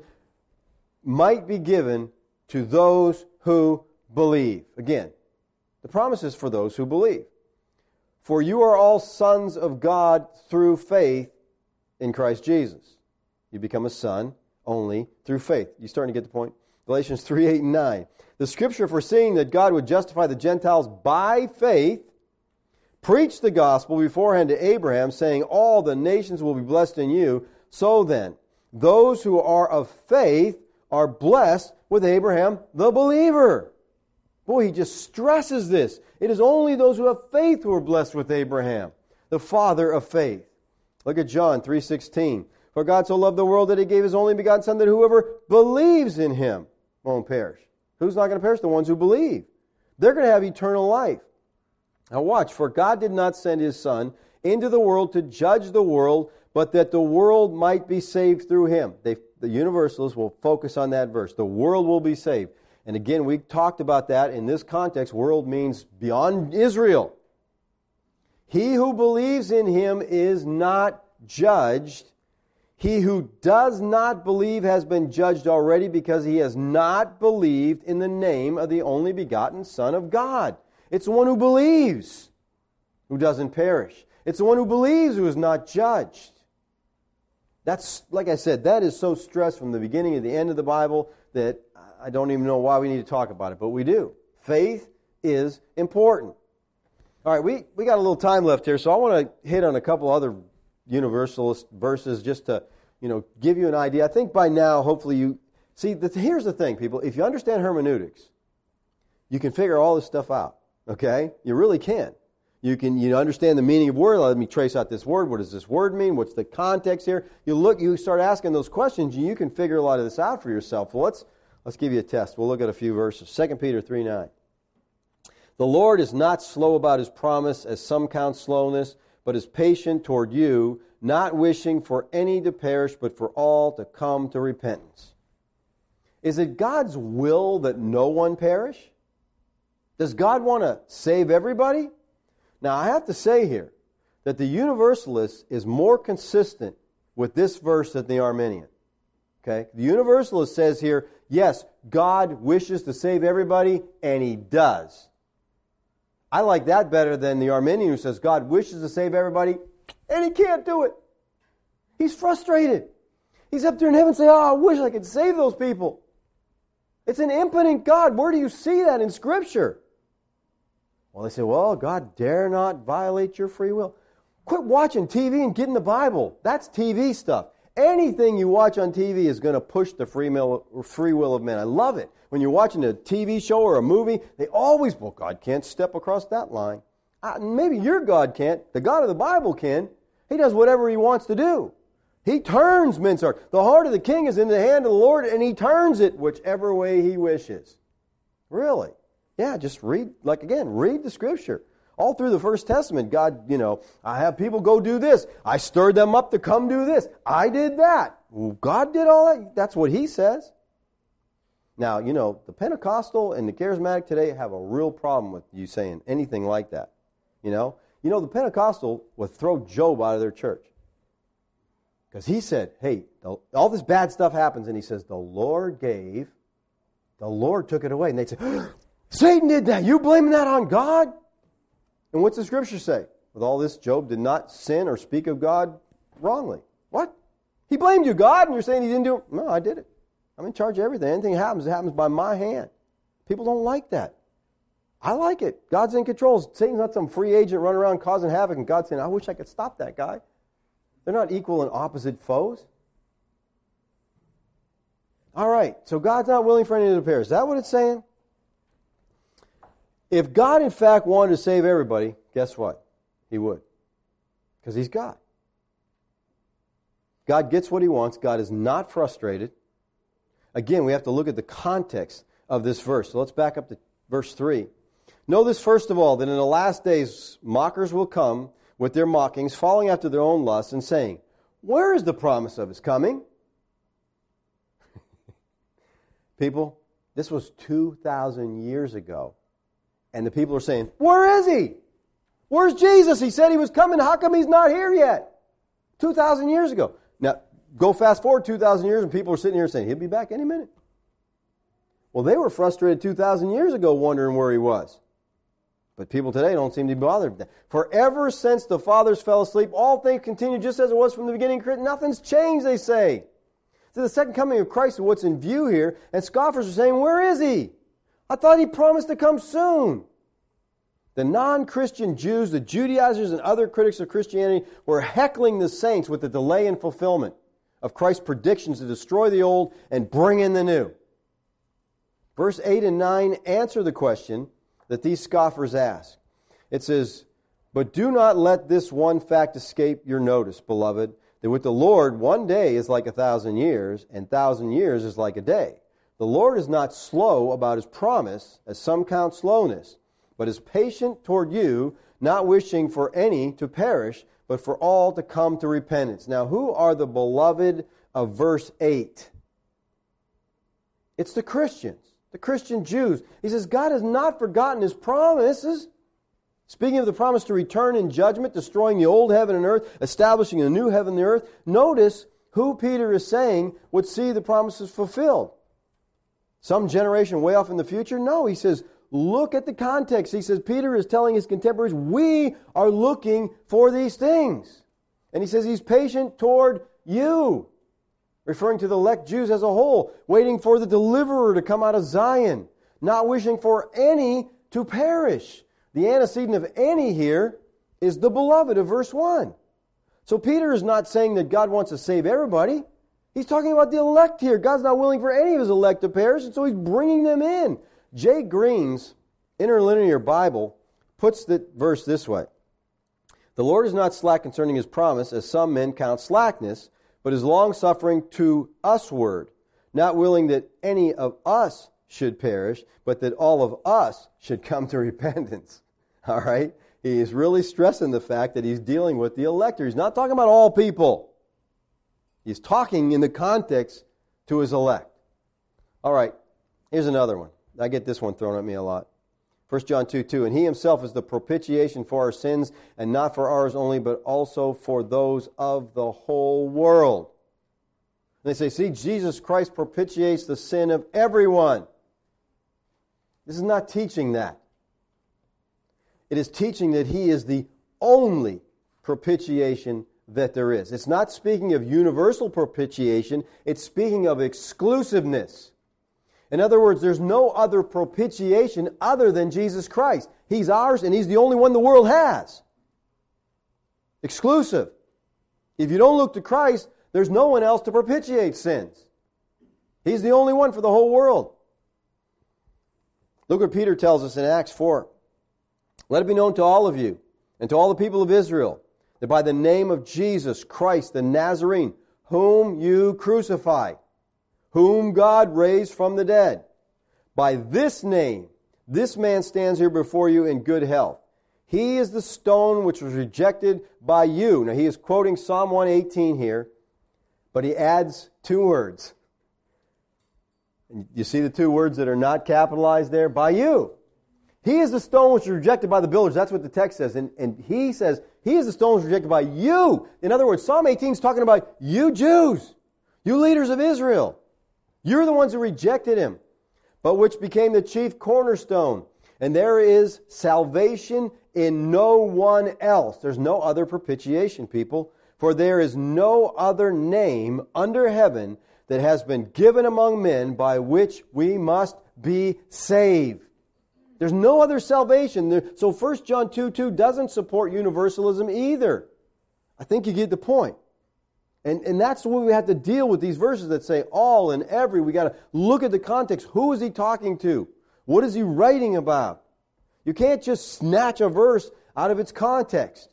to those who believe. Again, the promise is for those who believe. For you are all sons of God through faith in Christ Jesus. You become a son only through faith. You starting to get the point? Galatians 3:8 and 9. The Scripture, foreseeing that God would justify the Gentiles by faith, preached the gospel beforehand to Abraham, saying, all the nations will be blessed in you. So then, those who are of faith are blessed with Abraham the believer. Boy, he just stresses this. It is only those who have faith who are blessed with Abraham, the father of faith. Look at John 3:16. For God so loved the world that he gave his only begotten Son, that whoever believes in him won't perish. Who's not going to perish? The ones who believe. They're going to have eternal life. Now watch. For God did not send his Son into the world to judge the world, but that the world might be saved through him. The Universalists will focus on that verse. The world will be saved. And again, we talked about that. In this context, world means beyond Israel. He who believes in him is not judged. He who does not believe has been judged already, because he has not believed in the name of the only begotten Son of God. It's the one who believes who doesn't perish. It's the one who believes who is not judged. That's, like I said, that is so stressed from the beginning to the end of the Bible that I don't even know why we need to talk about it, but we do. Faith is important. All right, we got a little time left here, so I want to hit on a couple other universalist verses just to, give you an idea. I think by now, hopefully you see. Here's the thing, people. If you understand hermeneutics, you can figure all this stuff out. Okay, you really can. You understand the meaning of word. Let me trace out this word. What does this word mean? What's the context here? You start asking those questions, and you can figure a lot of this out for yourself. Well, let's give you a test. We'll look at a few verses. 2 Peter 3:9. The Lord is not slow about His promise, as some count slowness, but is patient toward you, not wishing for any to perish, but for all to come to repentance. Is it God's will that no one perish? Does God want to save everybody? Now, I have to say here that the Universalist is more consistent with this verse than the Arminian. Okay? The Universalist says here, yes, God wishes to save everybody, and He does. I like that better than the Arminian who says God wishes to save everybody, and He can't do it. He's frustrated. He's up there in heaven saying, I wish I could save those people. It's an impotent God. Where do you see that in Scripture? Well, they say, God dare not violate your free will. Quit watching TV and get in the Bible. That's TV stuff. Anything you watch on TV is going to push the free will of men. I love it. When you're watching a TV show or a movie, they always, God can't step across that line. Maybe your God can't. The God of the Bible can. He does whatever He wants to do. He turns men's heart. The heart of the king is in the hand of the Lord, and He turns it whichever way He wishes. Really? Yeah, just read the Scripture. All through the First Testament, God, I have people go do this. I stirred them up to come do this. I did that. God did all that. That's what He says. Now, the Pentecostal and the Charismatic today have a real problem with you saying anything like that. The Pentecostal would throw Job out of their church. Because he said, hey, all this bad stuff happens, and he says, the Lord gave, the Lord took it away. And they'd say, Satan did that. You blaming that on God? And what's the Scripture say? With all this, Job did not sin or speak of God wrongly. What? He blamed you, God, and you're saying He didn't do it? No, I did it. I'm in charge of everything. Anything happens, it happens by my hand. People don't like that. I like it. God's in control. Satan's not some free agent running around causing havoc, and God's saying, I wish I could stop that guy. They're not equal and opposite foes. All right, so God's not willing for any to perish. Is that what it's saying? If God, in fact, wanted to save everybody, guess what? He would. Because He's God. God gets what He wants. God is not frustrated. Again, we have to look at the context of this verse. So let's back up to verse 3. Know this first of all, that in the last days mockers will come with their mockings, following after their own lusts, and saying, where is the promise of His coming? People, this was 2,000 years ago. And the people are saying, where is He? Where's Jesus? He said He was coming. How come He's not here yet? 2,000 years ago. Now, go fast forward 2,000 years and people are sitting here saying, He'll be back any minute. Well, they were frustrated 2,000 years ago wondering where He was. But people today don't seem to be bothered with that. For ever since the fathers fell asleep, all things continue just as it was from the beginning. Nothing's changed, they say. So the second coming of Christ is what's in view here. And scoffers are saying, where is He? I thought He promised to come soon. The non-Christian Jews, the Judaizers, and other critics of Christianity were heckling the saints with the delay in fulfillment of Christ's predictions to destroy the old and bring in the new. Verse 8 and 9 answer the question that these scoffers ask. It says, but do not let this one fact escape your notice, beloved, that with the Lord 1 day is like 1,000 years, and 1,000 years is like a day. The Lord is not slow about His promise, as some count slowness, but is patient toward you, not wishing for any to perish, but for all to come to repentance. Now, who are the beloved of verse 8? It's the Christians, the Christian Jews. He says, God has not forgotten His promises. Speaking of the promise to return in judgment, destroying the old heaven and earth, establishing a new heaven and the earth, notice who Peter is saying would see the promises fulfilled. Some generation way off in the future? No, he says, look at the context. He says, Peter is telling his contemporaries, we are looking for these things. And he says he's patient toward you, referring to the elect Jews as a whole, waiting for the deliverer to come out of Zion, not wishing for any to perish. The antecedent of any here is the beloved of verse 1. So Peter is not saying that God wants to save everybody. He's talking about the elect here. God's not willing for any of His elect to perish, and so He's bringing them in. Jay Green's Interlinear Bible puts the verse this way. The Lord is not slack concerning His promise, as some men count slackness, but is long-suffering to usward, not willing that any of us should perish, but that all of us should come to repentance. All right? He is really stressing the fact that He's dealing with the elect. He's not talking about all people. He's talking in the context to His elect. All right, here's another one. I get this one thrown at me a lot. 1 John 2:2, and He Himself is the propitiation for our sins, and not for ours only, but also for those of the whole world. And they say, see, Jesus Christ propitiates the sin of everyone. This is not teaching that. It is teaching that He is the only propitiation that there is. It's not speaking of universal propitiation, it's speaking of exclusiveness. In other words, there's no other propitiation other than Jesus Christ. He's ours and He's the only one the world has. Exclusive. If you don't look to Christ, there's no one else to propitiate sins. He's the only one for the whole world. Look what Peter tells us in Acts 4. Let it be known to all of you and to all the people of Israel that by the name of Jesus Christ the Nazarene, whom you crucified, whom God raised from the dead, by this name, this man stands here before you in good health. He is the stone which was rejected by you. Now he is quoting Psalm 118 here, but he adds two words. You see the two words that are not capitalized there? By you. He is the stone which was rejected by the builders. That's what the text says. And he says, He is the stone which was rejected by you. In other words, Psalm 18 is talking about you Jews, you leaders of Israel. You're the ones who rejected Him, but which became the chief cornerstone. And there is salvation in no one else. There's no other propitiation, people. For there is no other name under heaven that has been given among men by which we must be saved. There's no other salvation. So 1 John 2:2 doesn't support universalism either. I think you get the point. And that's the way we have to deal with these verses that say all and every. We got to look at the context. Who is he talking to? What is he writing about? You can't just snatch a verse out of its context.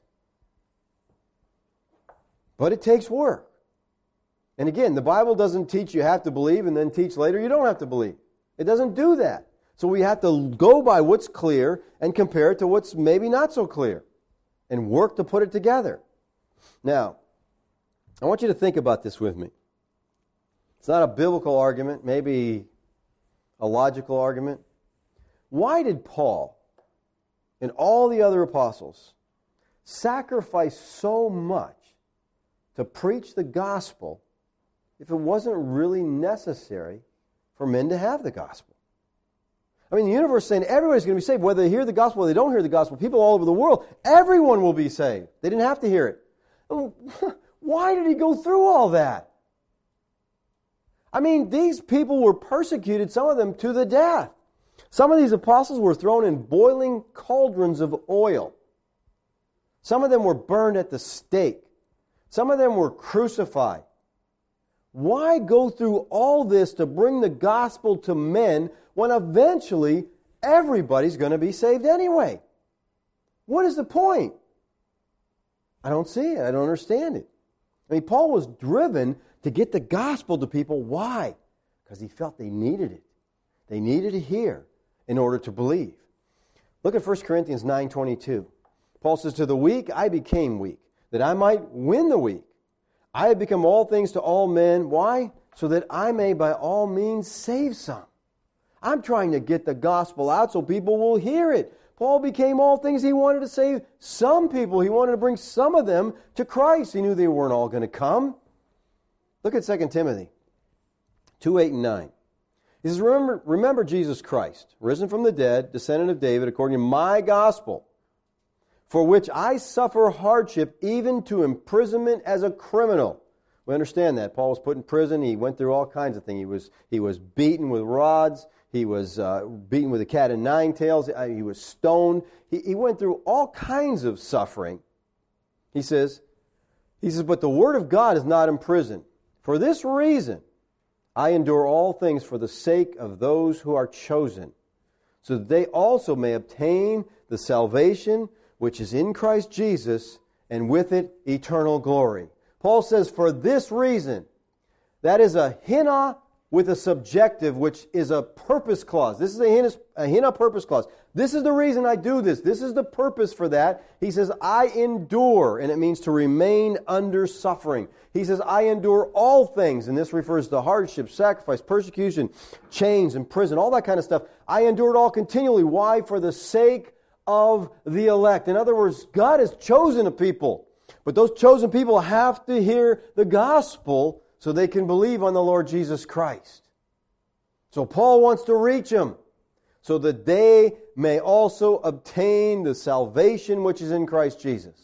But it takes work. And again, the Bible doesn't teach you have to believe and then teach later you don't have to believe. It doesn't do that. So we have to go by what's clear and compare it to what's maybe not so clear and work to put it together. Now, I want you to think about this with me. It's not a biblical argument, maybe a logical argument. Why did Paul and all the other apostles sacrifice so much to preach the gospel if it wasn't really necessary for men to have the gospel? I mean, the universe is saying everybody's going to be saved, whether they hear the gospel or they don't hear the gospel. People all over the world, everyone will be saved. They didn't have to hear it. Why did he go through all that? I mean, these people were persecuted, some of them to the death. Some of these apostles were thrown in boiling cauldrons of oil. Some of them were burned at the stake. Some of them were crucified. Why go through all this to bring the gospel to men when eventually everybody's going to be saved anyway? What is the point? I don't see it. I don't understand it. I mean, Paul was driven to get the gospel to people. Why? Because he felt they needed it. They needed to hear in order to believe. Look at 1 Corinthians 9:22. Paul says, to the weak I became weak, that I might win the weak. I have become all things to all men. Why? So that I may by all means save some. I'm trying to get the gospel out so people will hear it. Paul became all things. He wanted to save some people. He wanted to bring some of them to Christ. He knew they weren't all going to come. Look at 2 Timothy 2:8-9. He says, remember Jesus Christ, risen from the dead, descendant of David, according to my gospel, for which I suffer hardship, even to imprisonment as a criminal. We understand that. Paul was put in prison. He went through all kinds of things. He was beaten with rods. He was beaten with a cat o' nine tails. He was stoned. He went through all kinds of suffering. He says, but the word of God is not imprisoned. For this reason, I endure all things for the sake of those who are chosen, so that they also may obtain the salvation which is in Christ Jesus, and with it eternal glory. Paul says, for this reason. That is a hina with a subjective, which is a purpose clause. This is a hina purpose clause. This is the reason I do this. This is the purpose for that. He says, I endure, and it means to remain under suffering. He says, I endure all things, and this refers to hardship, sacrifice, persecution, chains, and prison, all that kind of stuff. I endure it all continually. Why? For the sake of the elect. In other words, God has chosen a people, but those chosen people have to hear the gospel so they can believe on the Lord Jesus Christ. So Paul wants to reach them so that they may also obtain the salvation which is in Christ Jesus.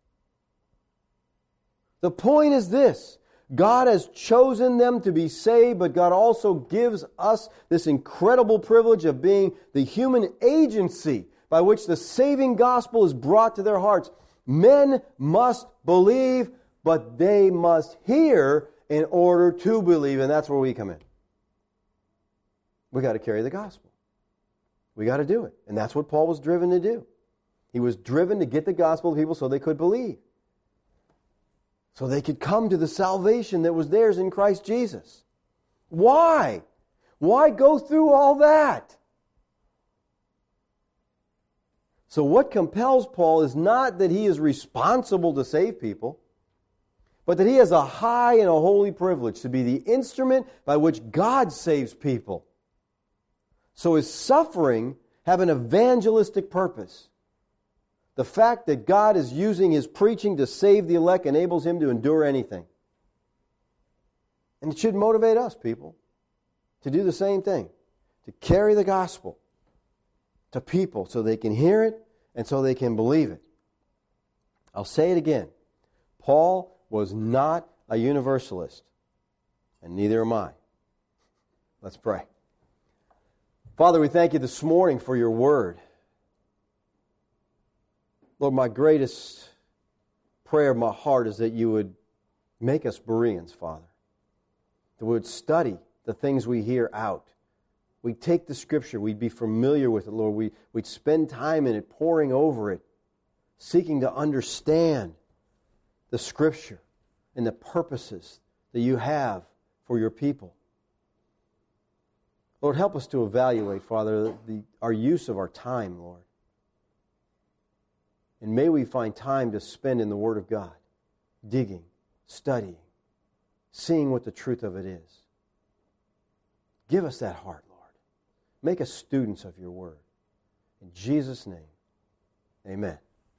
The point is this: God has chosen them to be saved, but God also gives us this incredible privilege of being the human agency by which the saving gospel is brought to their hearts. Men must believe, but they must hear in order to believe, and that's where we come in. We got to carry the gospel. We got to do it. And that's what Paul was driven to do. He was driven to get the gospel to people so they could believe. So they could come to the salvation that was theirs in Christ Jesus. Why? Why go through all that? So what compels Paul is not that he is responsible to save people, but that he has a high and a holy privilege to be the instrument by which God saves people. So his suffering have an evangelistic purpose. The fact that God is using his preaching to save the elect enables him to endure anything. And it should motivate us, people, to do the same thing, to carry the gospel to people so they can hear it and so they can believe it. I'll say it again. Paul was not a universalist, and neither am I. Let's pray. Father, we thank you this morning for your word. Lord, my greatest prayer of my heart is that you would make us Bereans, Father. That we would study the things we hear out. We'd take the Scripture, we'd be familiar with it, Lord. We'd spend time in it, poring over it, seeking to understand the Scripture and the purposes that you have for your people. Lord, help us to evaluate, Father, our use of our time, Lord. And may we find time to spend in the Word of God, digging, studying, seeing what the truth of it is. Give us that heart, Lord. Make us students of your Word. In Jesus' name, amen.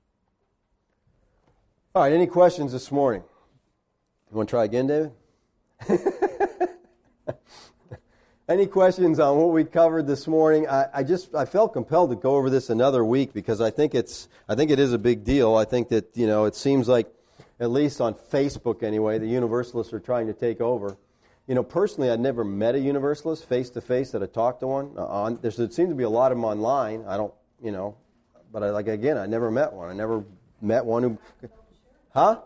All right, any questions this morning? You want to try again, David? Any questions on what we covered this morning? I felt compelled to go over this another week because I think it is a big deal. I think that, it seems like, at least on Facebook anyway, the Universalists are trying to take over. Personally, I'd never met a Universalist face-to-face that I talked to one. There seems to be a lot of them online. I don't, but I never met one. I never met one who... Huh?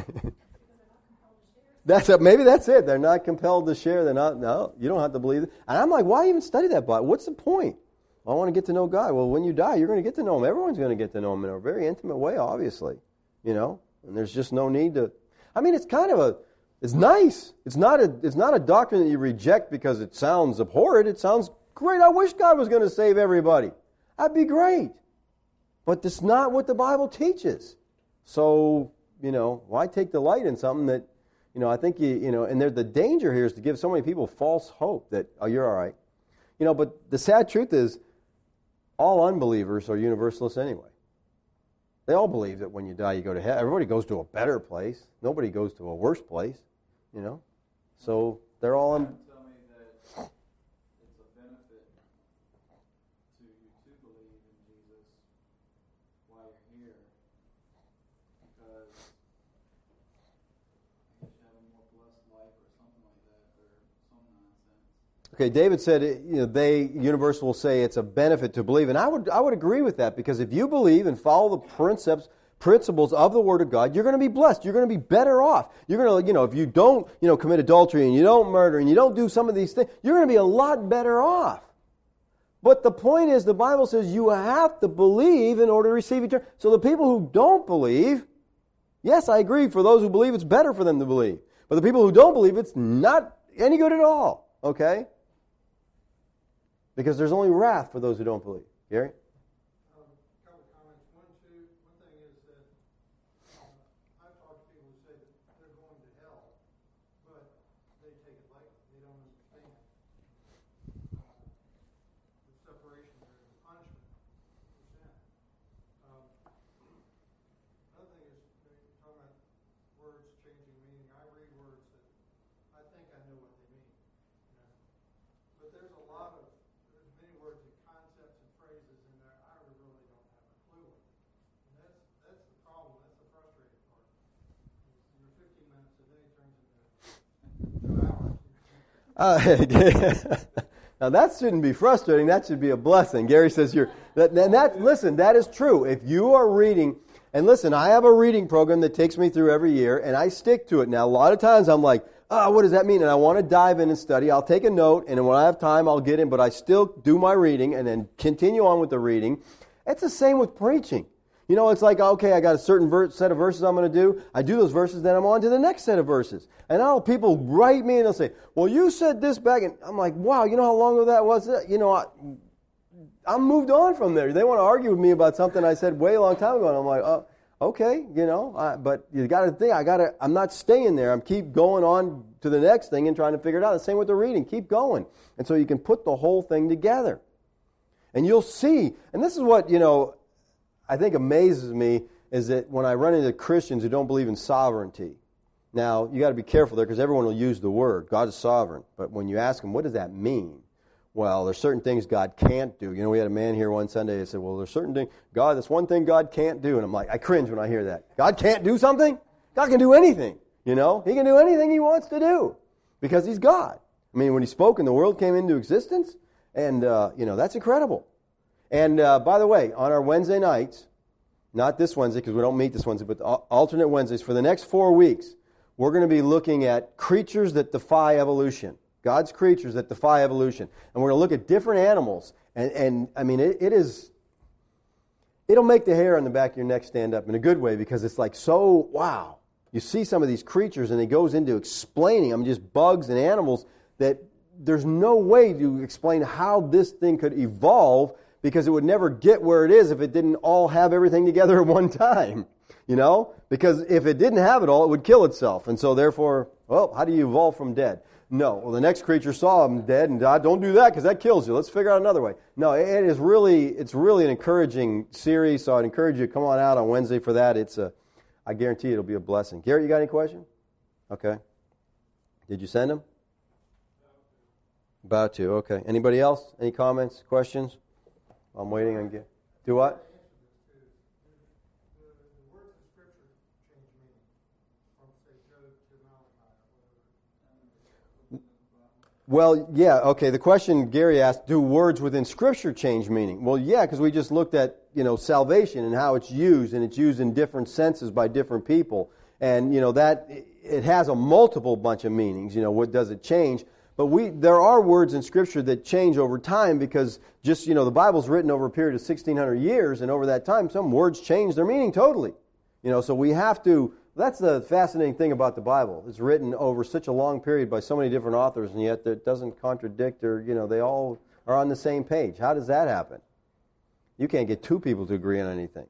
Maybe that's it. They're not compelled to share. No, you don't have to believe it. And I'm like, why even study that Bible? What's the point? I want to get to know God. Well, when you die, you're going to get to know Him. Everyone's going to get to know Him in a very intimate way, obviously. And there's just no need to... it's kind of it's nice. It's not a doctrine that you reject because it sounds abhorrent. It sounds great. I wish God was going to save everybody. That'd be great. But that's not what the Bible teaches. So, why take delight in something that, I think and the danger here is to give so many people false hope that, oh, you're all right. But the sad truth is, all unbelievers are universalists anyway. They all believe that when you die, you go to heaven. Everybody goes to a better place. Nobody goes to a worse place, So they're all... Tell me that it's a benefit to you to believe in Jesus while you're here because you should have a more blessed life or something like that or some nonsense. Okay, David said, Universal will say it's a benefit to believe. And I would agree with that, because if you believe and follow the principles of the Word of God, you're going to be blessed. You're going to be better off. You're going to, if you don't, commit adultery and you don't murder and you don't do some of these things, you're going to be a lot better off. But the point is, the Bible says you have to believe in order to receive eternity. So the people who don't believe, yes, I agree, for those who believe, it's better for them to believe. But the people who don't believe, it's not any good at all. Okay? Because there's only wrath for those who don't believe. Gary? A couple of comments. One thing is that I've talked to people who say that they're going to hell, but they take it lightly. They don't understand the separation there, the punishment for sin. Another thing is, you're talking about words changing meaning. I read words that I think I know what they mean. But there's many words and concepts and phrases in there I really don't have a clue with. And that's the problem. That's the frustrating part. Your 15 minutes a day turns into 2 hours. Now that shouldn't be frustrating. That should be a blessing. Gary says listen, that is true. If you are reading, and listen, I have a reading program that takes me through every year, and I stick to it. Now, a lot of times I'm like, what does that mean? And I want to dive in and study. I'll take a note, and when I have time, I'll get in, but I still do my reading and then continue on with the reading. It's the same with preaching. It's like, okay, I got a certain set of verses I'm going to do. I do those verses, then I'm on to the next set of verses. And now people write me and they'll say, well, you said this back. And I'm like, wow, you know how long ago that was? I'm moved on from there. They want to argue with me about something I said way a long time ago. And I'm like, okay, but you got to think, I'm not staying there. I'm keep going on to the next thing and trying to figure it out. The same with the reading. Keep going. And so you can put the whole thing together. And you'll see, and this is what, I think amazes me, is that when I run into Christians who don't believe in sovereignty. Now, you got to be careful there, because everyone will use the word. God is sovereign. But when you ask them, what does that mean? Well, there's certain things God can't do. We had a man here one Sunday that said, well, there's certain things, that's one thing God can't do. And I'm like, I cringe when I hear that. God can't do something? God can do anything, He can do anything He wants to do, because He's God. I mean, when He spoke and the world came into existence, and, that's incredible. And, by the way, on our Wednesday nights, not this Wednesday, because we don't meet this Wednesday, but alternate Wednesdays, for the next 4 weeks, we're going to be looking at creatures that defy evolution. God's creatures that defy evolution. And we're going to look at different animals. And I mean, it'll make the hair on the back of your neck stand up in a good way, because it's like, so, wow. You see some of these creatures, and it goes into explaining them, just bugs and animals, that there's no way to explain how this thing could evolve, because it would never get where it is if it didn't all have everything together at one time. Because if it didn't have it all, it would kill itself. And so therefore, how do you evolve from dead? No. Well, the next creature saw him dead, and don't do that, because that kills you. Let's figure out another way. No, it's really an encouraging series, so I'd encourage you to come on out on Wednesday for that. I guarantee it'll be a blessing. Garrett, you got any question? Okay. Did you send them? About to, okay. Anybody else? Any comments, questions? I'm waiting on Garrett. Do what? Well, yeah, okay. The question Gary asked, do words within Scripture change meaning? Well, yeah, because we just looked at, salvation and how it's used, and it's used in different senses by different people. And, that it has a multiple bunch of meanings. What does it change? But there are words in Scripture that change over time, because just, the Bible's written over a period of 1,600 years, and over that time, some words change their meaning totally. So we have to. That's the fascinating thing about the Bible. It's written over such a long period by so many different authors, and yet it doesn't contradict, or, they all are on the same page. How does that happen? You can't get two people to agree on anything,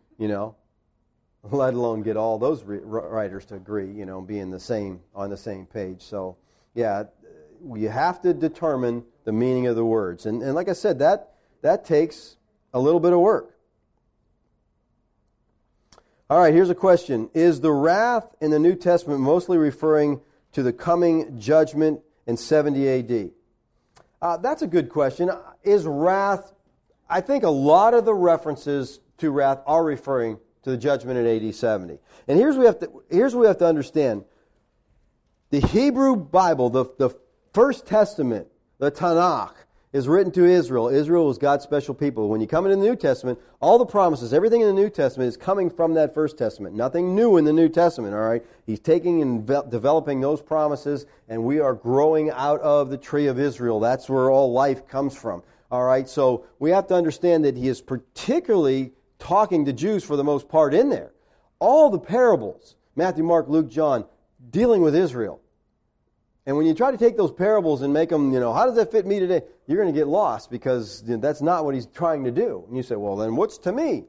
let alone get all those writers to agree, be on the same page. So, yeah, you have to determine the meaning of the words. And like I said, that takes a little bit of work. All right, here's a question. Is the wrath in the New Testament mostly referring to the coming judgment in 70 AD? That's a good question. Is wrath, I think a lot of the references to wrath are referring to the judgment in AD 70. And here's what we have to understand. The Hebrew Bible, the First Testament, the Tanakh, is written to Israel. Israel was God's special people. When you come into the New Testament, all the promises, everything in the New Testament is coming from that First Testament. Nothing new in the New Testament, all right? He's taking and developing those promises, and we are growing out of the tree of Israel. That's where all life comes from, all right? So we have to understand that he is particularly talking to Jews for the most part in there. All the parables, Matthew, Mark, Luke, John, dealing with Israel. And when you try to take those parables and make them, how does that fit me today? You're going to get lost because that's not what he's trying to do. And you say, well, then what's to me?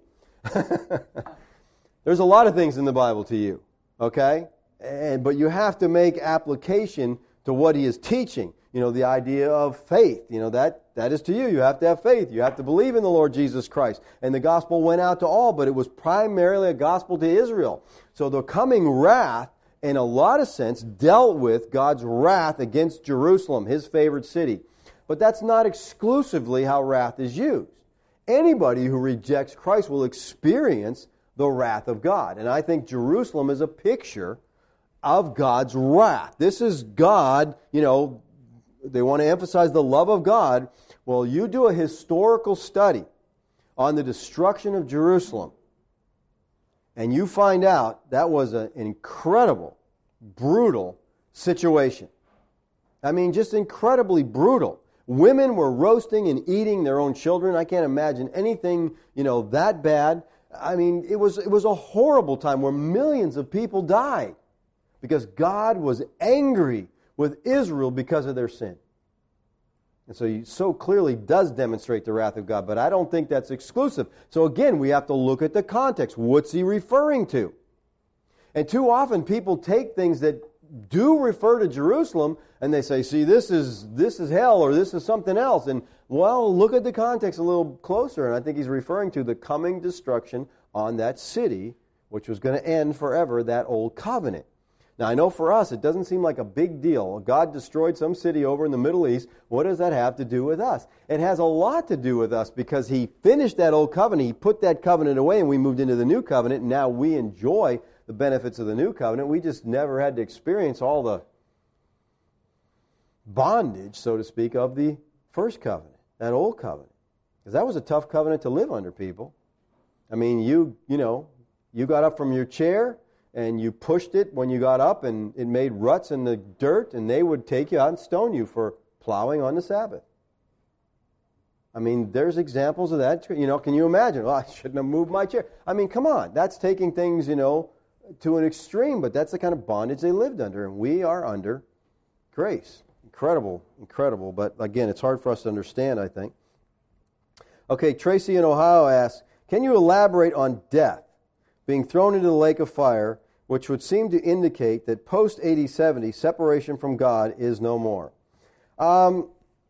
There's a lot of things in the Bible to you, okay? But you have to make application to what he is teaching. The idea of faith, that is to you. You have to have faith. You have to believe in the Lord Jesus Christ. And the gospel went out to all, but it was primarily a gospel to Israel. So the coming wrath, in a lot of sense, dealt with God's wrath against Jerusalem, his favored city. But that's not exclusively how wrath is used. Anybody who rejects Christ will experience the wrath of God. And I think Jerusalem is a picture of God's wrath. This is God, they want to emphasize the love of God. Well, you do a historical study on the destruction of Jerusalem, and you find out that was an incredible, brutal situation. I mean, just incredibly brutal. Women were roasting and eating their own children. I can't imagine anything, that bad. I mean, it was a horrible time where millions of people died because God was angry with Israel because of their sin. And so he so clearly does demonstrate the wrath of God, but I don't think that's exclusive. So again, we have to look at the context. What's he referring to? And too often people take things that do refer to Jerusalem and they say, see, this is hell or this is something else. And well, look at the context a little closer, and I think he's referring to the coming destruction on that city, which was going to end forever, that old covenant. Now, I know for us, it doesn't seem like a big deal. God destroyed some city over in the Middle East. What does that have to do with us? It has a lot to do with us because he finished that old covenant. He put that covenant away and we moved into the new covenant. And now we enjoy the benefits of the new covenant. We just never had to experience all the bondage, so to speak, of the first covenant, that old covenant. Because that was a tough covenant to live under, people. I mean, you got up from your chair and you pushed it when you got up, and it made ruts in the dirt, and they would take you out and stone you for plowing on the Sabbath. I mean, there's examples of that. Can you imagine? Well, I shouldn't have moved my chair. I mean, come on. That's taking things, to an extreme, but that's the kind of bondage they lived under, and we are under grace. Incredible. But again, it's hard for us to understand, I think. Okay, Tracy in Ohio asks, can you elaborate on death being thrown into the lake of fire, which would seem to indicate that post-AD 70, separation from God is no more? I'm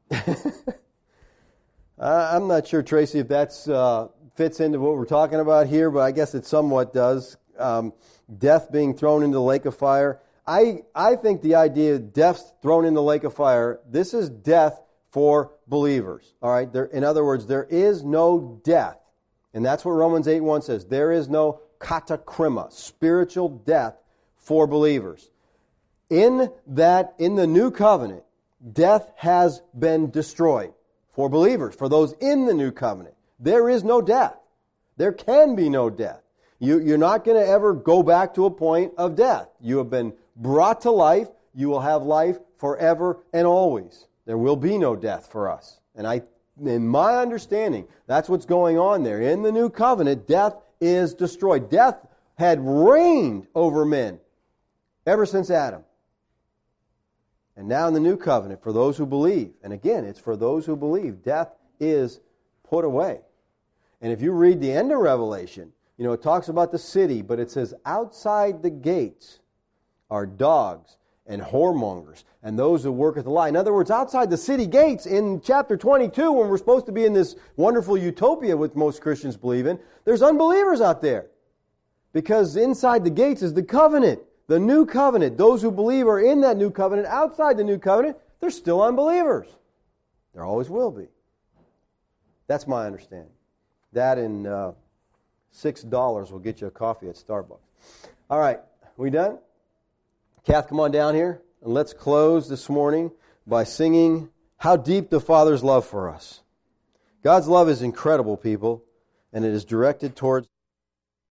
not sure, Tracy, if that fits into what we're talking about here, but I guess it somewhat does. Death being thrown into the lake of fire. I think the idea of death thrown in the lake of fire, this is death for believers. All right. In other words, there is no death. And that's what Romans 8:1 says. There is no katakrima, spiritual death for believers. In the new covenant, death has been destroyed for believers, for those in the new covenant. There is no death. There can be no death. You're not going to ever go back to a point of death. You have been brought to life. You will have life forever and always. There will be no death for us. And in my understanding, that's what's going on there. In the new covenant, death is destroyed. Death had reigned over men ever since Adam. And now in the new covenant, for those who believe, and again, it's for those who believe, death is put away. And if you read the end of Revelation, it talks about the city, but it says outside the gates are dogs and whoremongers and those who work at the lie. In other words, outside the city gates in chapter 22, when we're supposed to be in this wonderful utopia which most Christians believe in, there's unbelievers out there. Because inside the gates is the covenant, the new covenant. Those who believe are in that new covenant. Outside the new covenant, they're still unbelievers. There always will be. That's my understanding. That and $6 will get you a coffee at Starbucks. All right, we done? Kath, come on down here, and let's close this morning by singing How deep the Father's love for us. God's love is incredible, people, and it is directed towards